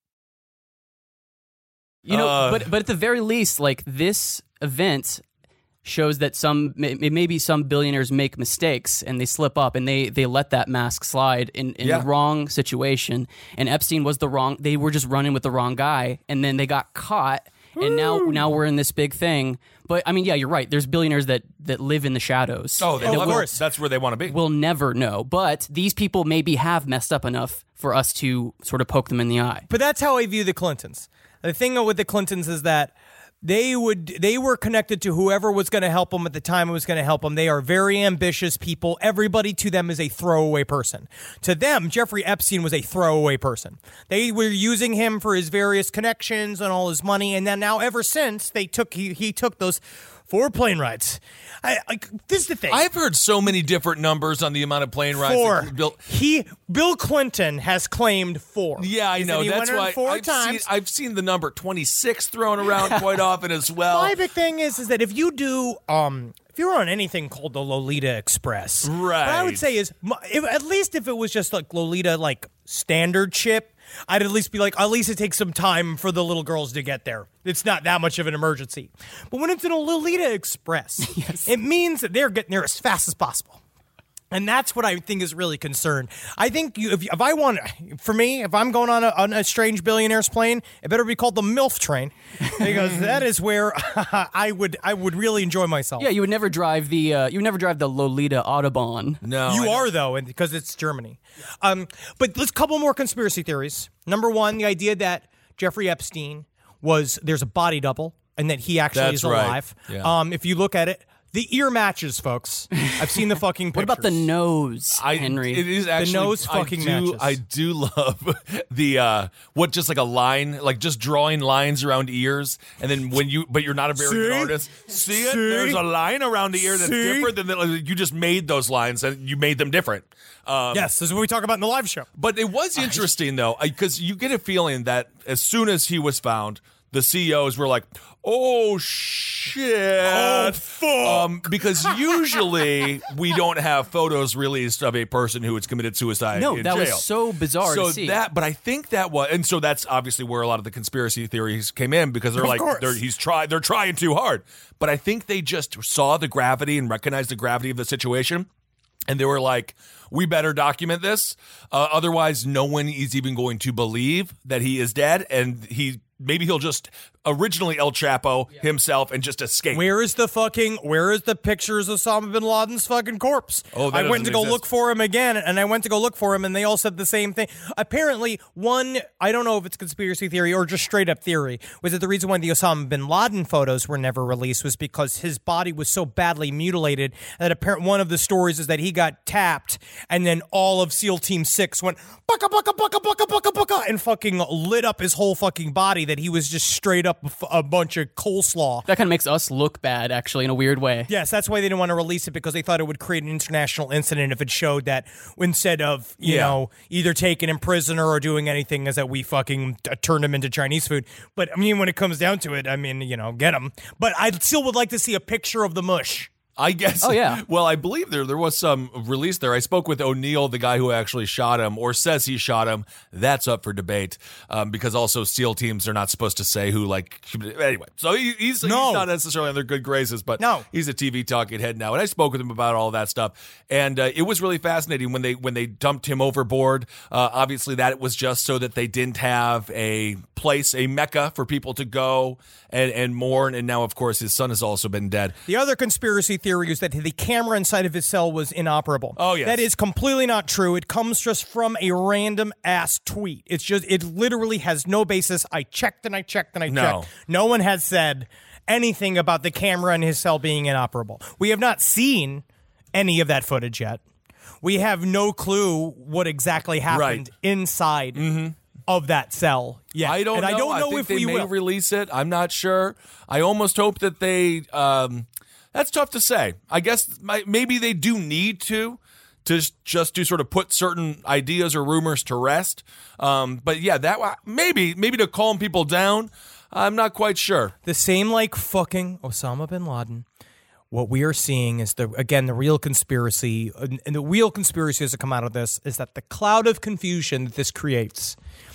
You know, Uh, but but at the very least, like, this event shows that some may- maybe some billionaires make mistakes and they slip up and they they let that mask slide in, in Yeah. the wrong situation. And Epstein was the wrong. They were just running with the wrong guy, and then they got caught. And now now we're in this big thing. But I mean, yeah, you're right. There's billionaires that that live in the shadows. Oh, they that love will- it. That's where they want to be. We'll never know. But these people maybe have messed up enough for us to sort of poke them in the eye. But that's how I view the Clintons. The thing with the Clintons is that they would they were connected to whoever was going to help them at the time it was going to help them. They are very ambitious people. Everybody to them is a throwaway person. To them, Jeffrey Epstein was a throwaway person. They were using him for his various connections and all his money, and then now ever since they took he, he took those four plane rides. I, I, this is the thing. I've heard so many different numbers on the amount of plane rides. Four. that Bill, He Bill Clinton has claimed four. yeah, I He said know. he That's went on why four I've times. seen, I've seen the number twenty-six thrown around quite often as well. My big thing is, is that if you do, um, if you're on anything called the Lolita Express, what I Right. would say is, m- if, at least if it was just like Lolita, like standard ship, I'd at least be like, at least it takes some time for the little girls to get there. It's not that much of an emergency. But when it's in a Lolita Express, it means that they're getting there as fast as possible. And that's what I think is really concerned. I think you, if, if I want, for me, if I'm going on a, on a strange billionaire's plane, it better be called the MILF train, because that is where I would I would really enjoy myself. Yeah, you would never drive the uh, you would never drive the Lolita Autobahn. No, You I are, though, and because it's Germany. Um, but let's couple more conspiracy theories. Number one, the idea that Jeffrey Epstein was, there's a body double, and that he actually That's is right. alive. Yeah. Um, if you look at it, the ear matches, folks. I've seen the fucking pictures. What about the nose, I, Henry? It is actually nose fucking I do, matches. I do love the uh, what just like a line, like just drawing lines around ears, and then when you, but you're not a very good See? artist. See it? See? There's a line around the ear that's See? different than the, you just made those lines and you made them different. Um, Yes, this is what we talk about in the live show. But it was interesting though, because you get a feeling that as soon as he was found, the C E Os were like, "Oh shit!" Oh, fuck. Um, because usually we don't have photos released of a person who has committed suicide. No, in that jail. was so bizarre So to see. that, but I think that was, and so that's obviously where a lot of the conspiracy theories came in, because they're Of like, course. they're, he's try, they're trying too hard. But I think they just saw the gravity and recognized the gravity of the situation. And they were like, we better document this. Uh, otherwise, no one is even going to believe that he is dead. And he maybe he'll just originally El Chapo himself and just escape. Where is the fucking, where is the pictures of Osama bin Laden's fucking corpse? Oh, that I went to doesn't go exist. look for him again, and I went to go look for him, and they all said the same thing. Apparently, one, I don't know if it's conspiracy theory or just straight up theory, was that the reason why the Osama bin Laden photos were never released was because his body was so badly mutilated that apparently one of the stories is that he got tapped, and then all of SEAL Team six went, bucka, bucka, bucka, bucka, bucka, bucka, and fucking lit up his whole fucking body. that he was just straight up a, f- a bunch of coleslaw. That kind of makes us look bad, actually, in a weird way. Yes, that's why they didn't want to release it, because they thought it would create an international incident if it showed that instead of, you Yeah. know, either taking him prisoner or doing anything, is that we fucking t- turned him into Chinese food. But, I mean, when it comes down to it, I mean, you know, get him. But I still would like to see a picture of the mush. I guess. Oh, yeah. Well, I believe there there was some release there. I spoke with O'Neill, the guy who actually shot him, or says he shot him. That's up for debate, um, because also SEAL teams are not supposed to say who, like, anyway. So he, he's, No. he's not necessarily on their good graces, but No. he's a T V talking head now. And I spoke with him about all that stuff, and uh, it was really fascinating when they when they dumped him overboard. Uh, obviously, that was just so that they didn't have a place, a mecca for people to go and and mourn. And now, of course, his son has also been dead. The other conspiracy theory is that the camera inside of his cell was inoperable. Oh, yes. That is completely not true. It comes just from a random ass tweet. It's just, it literally has no basis. I checked and I checked and I No. checked. No one has said anything about the camera in his cell being inoperable. We have not seen any of that footage yet. We have no clue what exactly happened Right. inside of that cell yet. I don't and know. I don't know think if they we may will. release it. I'm not sure. I almost hope that they. Um, that's tough to say. I guess my, maybe they do need to, to just to sort of put certain ideas or rumors to rest. Um, but yeah, that maybe maybe to calm people down. I'm not quite sure. The same like fucking Osama bin Laden. What we are seeing is the again the real conspiracy, and the real conspiracy has to come out of this is that the cloud of confusion that this creates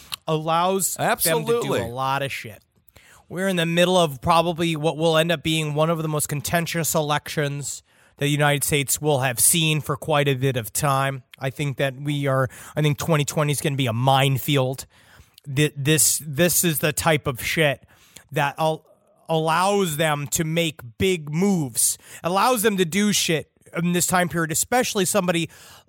allows them to Absolutely. do a lot of shit. We're in the middle of probably what will end up being one of the most contentious elections that the United States will have seen for quite a bit of time. I think that we are. I think twenty twenty is going to be a minefield. Th- This this is the type of shit that al- allows them to make big moves, allows them to do shit in this time period, especially somebody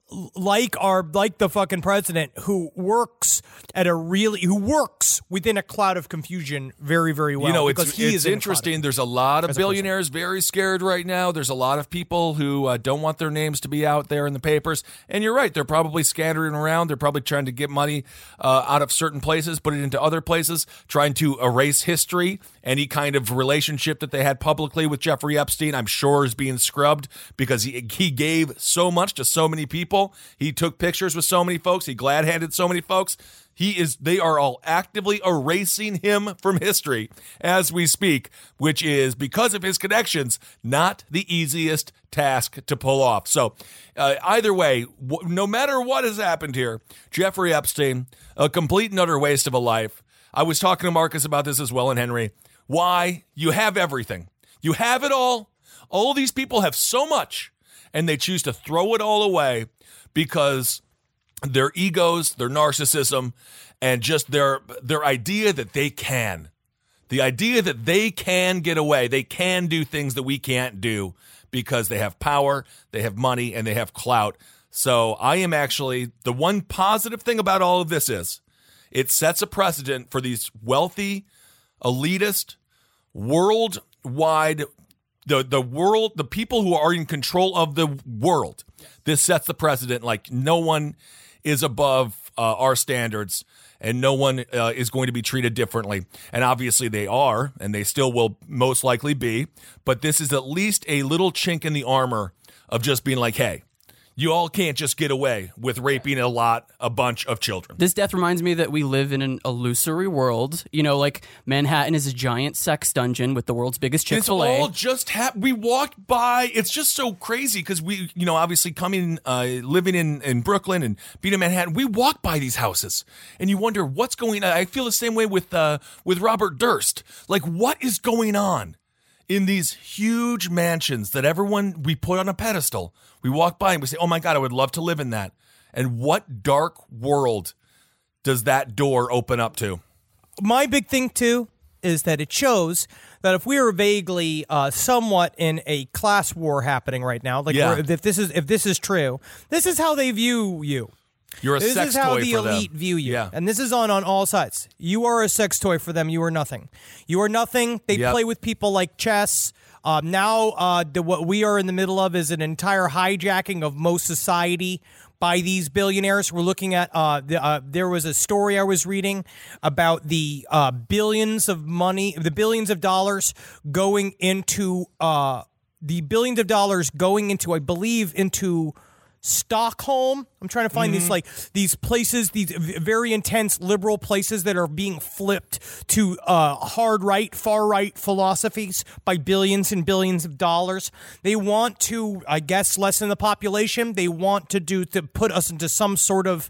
like our like the fucking president who works at a really who works within a cloud of confusion very very well. You know, because it's, he it's is in a cloud of interesting. There's a lot of as a person. billionaires very scared right now. There's a lot of people who uh, don't want their names to be out there in the papers. And you're right. They're probably scattering around. They're probably trying to get money uh, out of certain places, put it into other places, trying to erase history. Any kind of relationship that they had publicly with Jeffrey Epstein, I'm sure, is being scrubbed because he he gave so much to so many people. He took pictures with so many folks. He glad-handed so many folks. He is. They are all actively erasing him from history as we speak, which is because of his connections, not the easiest task to pull off. So, uh, either way, w- no matter what has happened here, Jeffrey Epstein, a complete and utter waste of a life. I was talking to Marcus about this as well, and Henry. Why? You have everything. You have it all. All these people have so much, and they choose to throw it all away because their egos, their narcissism, and just their their idea that they can. The idea that they can get away. They can do things that we can't do because they have power, they have money, and they have clout. So I am actually, the one positive thing about all of this is it sets a precedent for these wealthy, elitist, worldwide, the the world, the people who are in control of the world. This sets the precedent. Like, no one is above uh, our standards, and no one uh, is going to be treated differently. And obviously they are, and they still will most likely be. But this is at least a little chink in the armor of just being like, hey, you all can't just get away with raping a lot, a bunch of children. This death reminds me that we live in an illusory world. You know, like Manhattan is a giant sex dungeon with the world's biggest It's Chick-fil-A. all just hap- we walked by. It's just so crazy because we, you know, obviously coming, uh, living in, in Brooklyn and being in Manhattan, we walk by these houses and you wonder what's going on. I feel the same way with uh, with Robert Durst. Like, what is going on in these huge mansions that everyone we put on a pedestal? We walk by and we say, oh my God, I would love to live in that. And what dark world does that door open up to? My big thing, too, is that it shows that if we are vaguely uh, somewhat in a class war happening right now, like Yeah. we're- if this is if this is true, this is how they view you. You're a This sex is how toy the for them. elite view you. Yeah. And this is on on all sides. You are a sex toy for them. You are nothing. You are nothing. They Yep. play with people like chess. Um, now, uh, the, what we are in the middle of is an entire hijacking of most society by these billionaires. We're looking at uh, the, uh, there was a story I was reading about the uh, billions of money, the billions of dollars going into uh, the billions of dollars going into, I believe, into Stockholm. I'm trying to find Mm-hmm. these like these places, these very intense liberal places that are being flipped to uh, hard right, far right philosophies by billions and billions of dollars. They want to, I guess, lessen the population. They want to do to put us into some sort of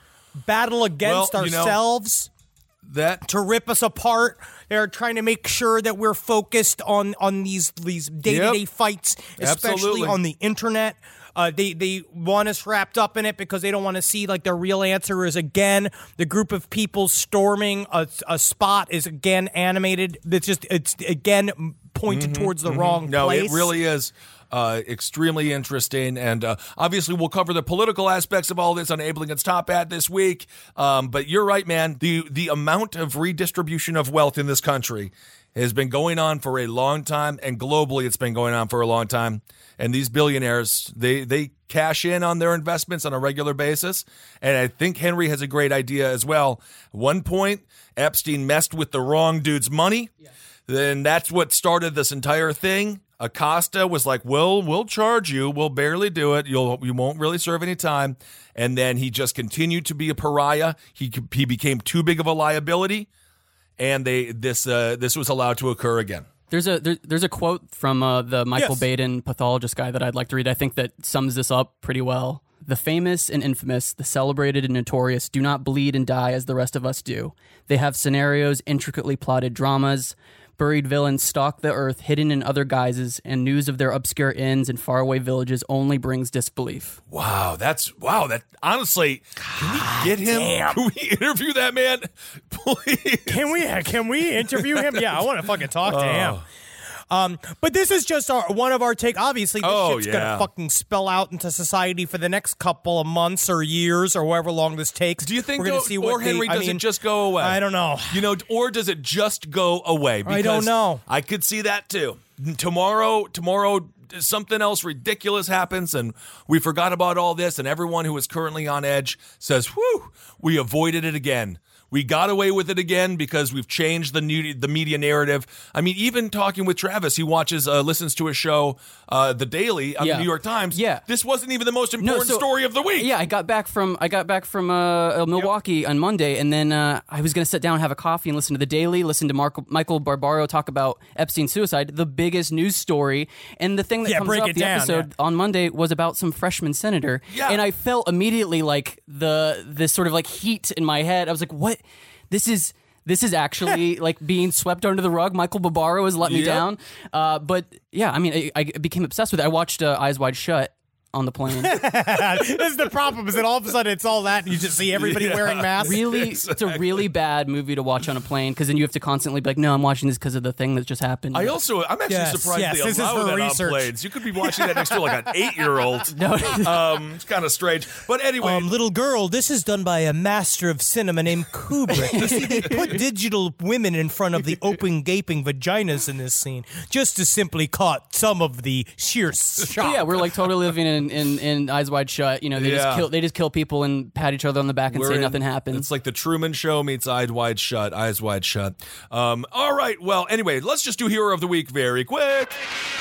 battle against Well, you know, ourselves. That To rip us apart. They're trying to make sure that we're focused on on these these day-to-day Yep. fights, especially Absolutely. on the internet. Uh, they they want us wrapped up in it because they don't want to see like the real answer is again the group of people storming a, a spot is again animated. It's just it's again pointed towards the wrong Mm-hmm. no, place. it really is. Uh, extremely interesting, and uh, obviously we'll cover the political aspects of all this on Ablington's Top Hat this week. Um, but you're right, man. The the amount of redistribution of wealth in this country has been going on for a long time, and globally it's been going on for a long time. And these billionaires, they they cash in on their investments on a regular basis. And I think Henry has a great idea as well. At one point, Epstein messed with the wrong dude's money. Yeah. Then that's what started this entire thing. Acosta was like, "We'll we'll charge you. We'll barely do it. You'll you won't really serve any time." And then he just continued to be a pariah. He he became too big of a liability, and they this uh, this was allowed to occur again. There's a there, there's a quote from uh, the Michael Yes. Baden pathologist guy that I'd like to read. I think that sums this up pretty well. The famous and infamous, the celebrated and notorious do not bleed and die as the rest of us do. They have scenarios, intricately plotted dramas. Buried villains stalk the earth, hidden in other guises, and news of their obscure ends in faraway villages only brings disbelief. Wow, that's wow. That honestly, can we get him? damn. Can we interview that man, please? Can we can we interview him? Yeah, I want to fucking talk to him. Oh. Um, but this is just our one of our take. Obviously, this Oh, shit's yeah. gonna fucking spill out into society for the next couple of months or years or however long this takes. Do you think, we're gonna though, see what or Henry, they, I does mean, it just go away? I don't know. You know, or does it just go away? I don't Because know. I could see that too. Tomorrow, tomorrow, something else ridiculous happens, and we forgot about all this, and everyone who is currently on edge says, "Whew, we avoided it again." We got away with it again because we've changed the new, the media narrative. I mean, even talking with Travis, he watches, uh, listens to a show, uh, The Daily on Yeah. the New York Times. Yeah. This wasn't even the most important so- story of the week. Yeah, I got back from I got back from uh, Milwaukee on Monday, and then uh, I was going to sit down and have a coffee and listen to the Daily, listen to Marco, Michael Barbaro talk about Epstein's suicide, the biggest news story, and the thing that Yeah, comes break up it the down, episode yeah. on Monday was about some freshman senator, Yeah. and I felt immediately like the this sort of like heat in my head. I was like, what? This is. This is actually like being swept under the rug. Michael Barbaro has let me Yep. down. Uh, but yeah, I mean, I, I became obsessed with it. I watched uh, Eyes Wide Shut on the plane. this is the problem. Is that all of a sudden it's all that and you just see everybody Yeah. wearing masks? Really, it's a really bad movie to watch on a plane because then you have to constantly be like, no, I'm watching this because of the thing that just happened. I also, I'm actually Yes, surprised yes, they this is allow for that research. on planes. You could be watching that next to like an eight-year-old. No. um, it's kind of strange. But anyway, Um, little girl, this is done by a master of cinema named Kubrick. You see, they put digital women in front of the open, gaping vaginas in this scene just to simply caught some of the sheer shock. yeah, we're like totally living in, in, in Eyes Wide Shut. You know, they Yeah. just kill they just kill people and pat each other on the back and we're say in- nothing happened. It's like the Truman Show meets Eyes Wide Shut. Eyes Wide Shut. Um, all right. Well, anyway, let's just do Hero of the Week very quick.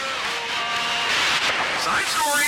Side story.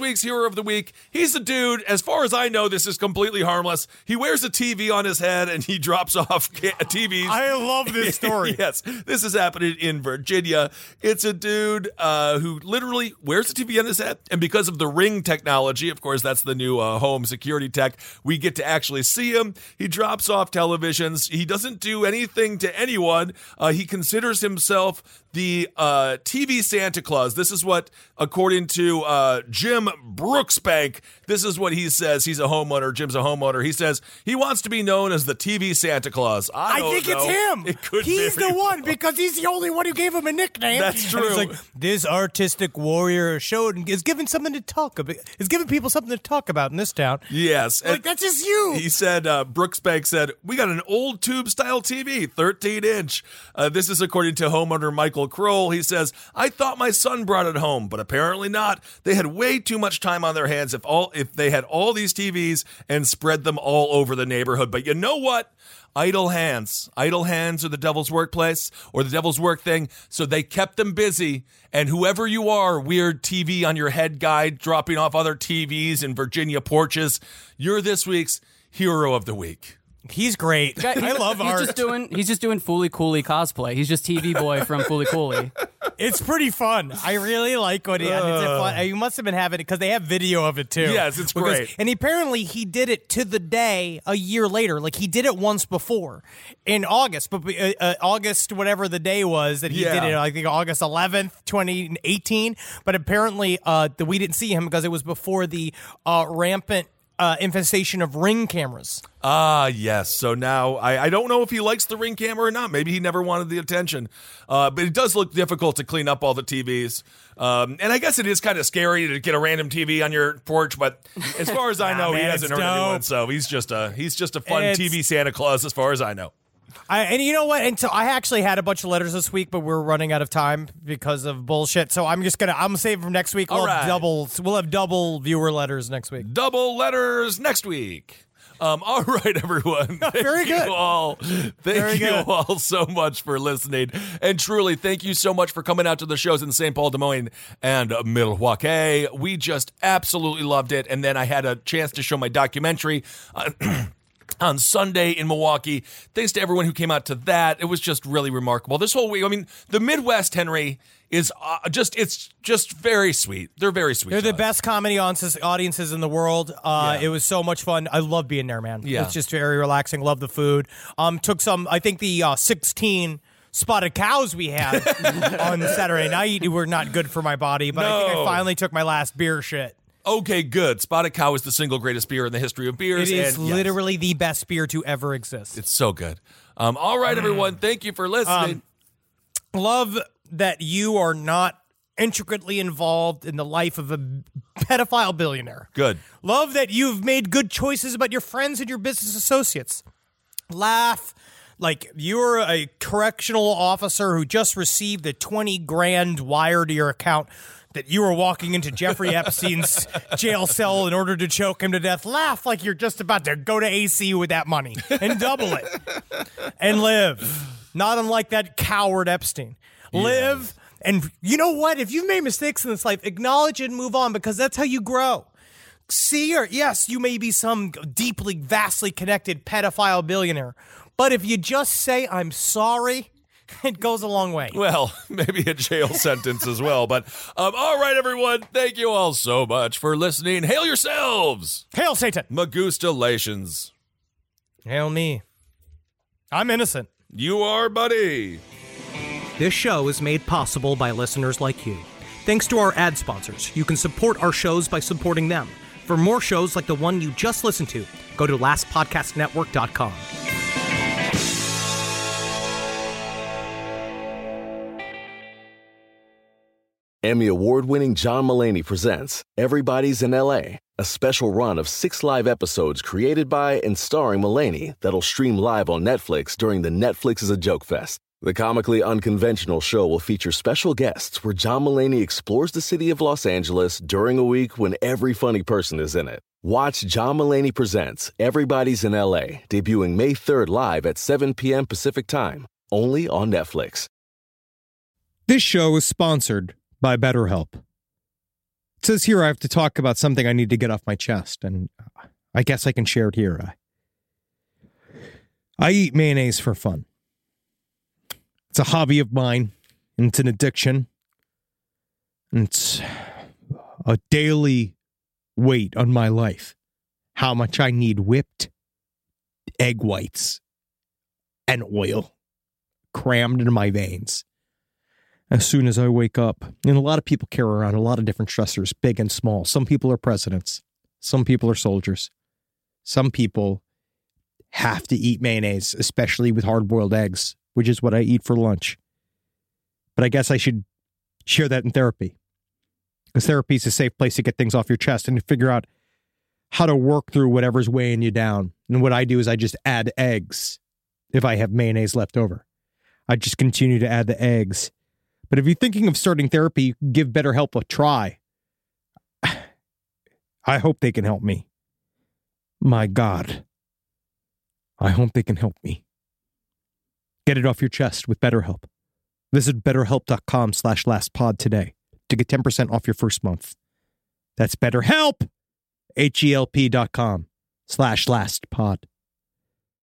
week's Hero of the Week, he's a dude, as far as I know, this is completely harmless. He wears a T V on his head and he drops off T Vs. I love this story. Yes, this is happening in Virginia. It's a dude uh, who literally wears a T V on his head, and because of the Ring technology, of course, that's the new uh, home security tech, we get to actually see him. He drops off televisions. He doesn't do anything to anyone. Uh, he considers himself the uh, T V Santa Claus. This is what, according to uh, Jim Brooksbank, this is what he says. He's a homeowner. Jim's a homeowner. He says he wants to be known as the T V Santa Claus. I, I don't think know. it's him. It could he's very the one well. because he's the only one who gave him a nickname. That's And true. it's like, this artistic warrior showed and is giving something to talk about. Is giving people something to talk about in this town. Yes. Like, and that's just you. He said, uh, Brooksbank said, we got an old tube-style T V, thirteen inch. Uh, this is according to homeowner Michael Kroll. He says, I thought my son brought it home, but apparently not. They had way too much time on their hands if all if they had all these T Vs and spread them all over the neighborhood. But you know what? Idle hands. Idle hands are the devil's workplace or the devil's work thing. So they kept them busy. And whoever you are, weird T V on your head guy, dropping off other T Vs in Virginia porches, you're this week's Hero of the Week. He's great. I love he's art. Just doing, he's just doing Fooly Cooley cosplay. He's just T V boy from Fooly Cooley. It's pretty fun. I really like what he. Uh, it's a fun, you must have been having it because they have video of it too. Yes, it's Because- great. And apparently he did it to the day a year later. Like he did it once before in August, but uh, uh, August whatever the day was that he Yeah. did it. I think August eleventh, twenty eighteen. But apparently, uh, the, we didn't see him because it was before the uh, rampant uh, infestation of Ring cameras. Ah, yes. So now I, I don't know if he likes the Ring camera or not. Maybe he never wanted the attention. Uh, but it does look difficult to clean up all the T Vs. Um, and I guess it is kind of scary to get a random T V on your porch. But as far as I know, Nah, he man, hasn't it's hurt anyone. dope. So he's just a he's just a fun It's- T V Santa Claus, as far as I know. I, and you know what? And so I actually had a bunch of letters this week, but we're running out of time because of bullshit. So I'm just gonna I'm gonna save them next week. We'll All have right. double we'll have double viewer letters next week. Double letters next week. Um, all right, everyone. Thank Very good. you all. Thank Very you good. all so much for listening. And truly, thank you so much for coming out to the shows in Saint Paul, Des Moines, and Milwaukee. We just absolutely loved it. And then I had a chance to show my documentary uh, on Sunday in Milwaukee. Thanks to everyone who came out to that. It was just really remarkable. This whole week, I mean, the Midwest, Henry, is uh, just, it's just very sweet. They're very sweet. They're to the us. best comedy audiences, audiences in the world. Uh, Yeah. It was so much fun. I love being there, man. Yeah. It's just very relaxing. Love the food. Um, took some. I think the uh, sixteen spotted cows we had on Saturday night were not good for my body, but I think No. I finally took my last beer shit. Okay, good. Spotted Cow is the single greatest beer in the history of beers. It is and yes, literally the best beer to ever exist. it's so good. Um, all right, everyone. Thank you for listening. Love that you are not intricately involved in the life of a pedophile billionaire. Good. Love that you've made good choices about your friends and your business associates. Laugh like you're a correctional officer who just received a twenty grand wire to your account that you were walking into Jeffrey Epstein's jail cell in order to choke him to death. Laugh like you're just about to go to A C U with that money and double it and live. Not unlike that coward Epstein. Live. And you know what? If you've made mistakes in this life, acknowledge it and move on because that's how you grow. See, or yes, you may be some deeply, vastly connected pedophile billionaire, but if you just say, I'm sorry, it goes a long way. Well, maybe a jail sentence as well. But um, all right, everyone. Thank you all so much for listening. Hail yourselves. Hail Satan. Magustalations. Hail me. I'm innocent. You are, buddy. This show is made possible by listeners like you. Thanks to our ad sponsors, you can support our shows by supporting them. For more shows like the one you just listened to, go to last podcast network dot com. Emmy award-winning John Mulaney presents Everybody's in L A, a special run of six live episodes created by and starring Mulaney that'll stream live on Netflix during the Netflix is a Joke Fest. The comically unconventional show will feature special guests where John Mulaney explores the city of Los Angeles during a week when every funny person is in it. Watch John Mulaney Presents Everybody's in L A, debuting May third live at seven p.m. Pacific Time, only on Netflix. This show is sponsored by BetterHelp. It says here I have to talk about something I need to get off my chest, and I guess I can share it here. I, I eat mayonnaise for fun. It's a hobby of mine, and it's an addiction. And it's a daily weight on my life. How much I need whipped egg whites and oil crammed into my veins as soon as I wake up. And a lot of people carry around a lot of different stressors, big and small. Some people are presidents. Some people are soldiers. Some people have to eat mayonnaise, especially with hard-boiled eggs, which is what I eat for lunch. But I guess I should share that in therapy. Because therapy is a safe place to get things off your chest and to figure out how to work through whatever's weighing you down. And what I do is I just add eggs if I have mayonnaise left over. I just continue to add the eggs. But if you're thinking of starting therapy, give BetterHelp a try. I hope they can help me. My God. I hope they can help me. Get it off your chest with BetterHelp. Visit betterhelp.com slash lastpod today to get ten percent off your first month. That's BetterHelp! H-E-L-P dot com slash lastpod.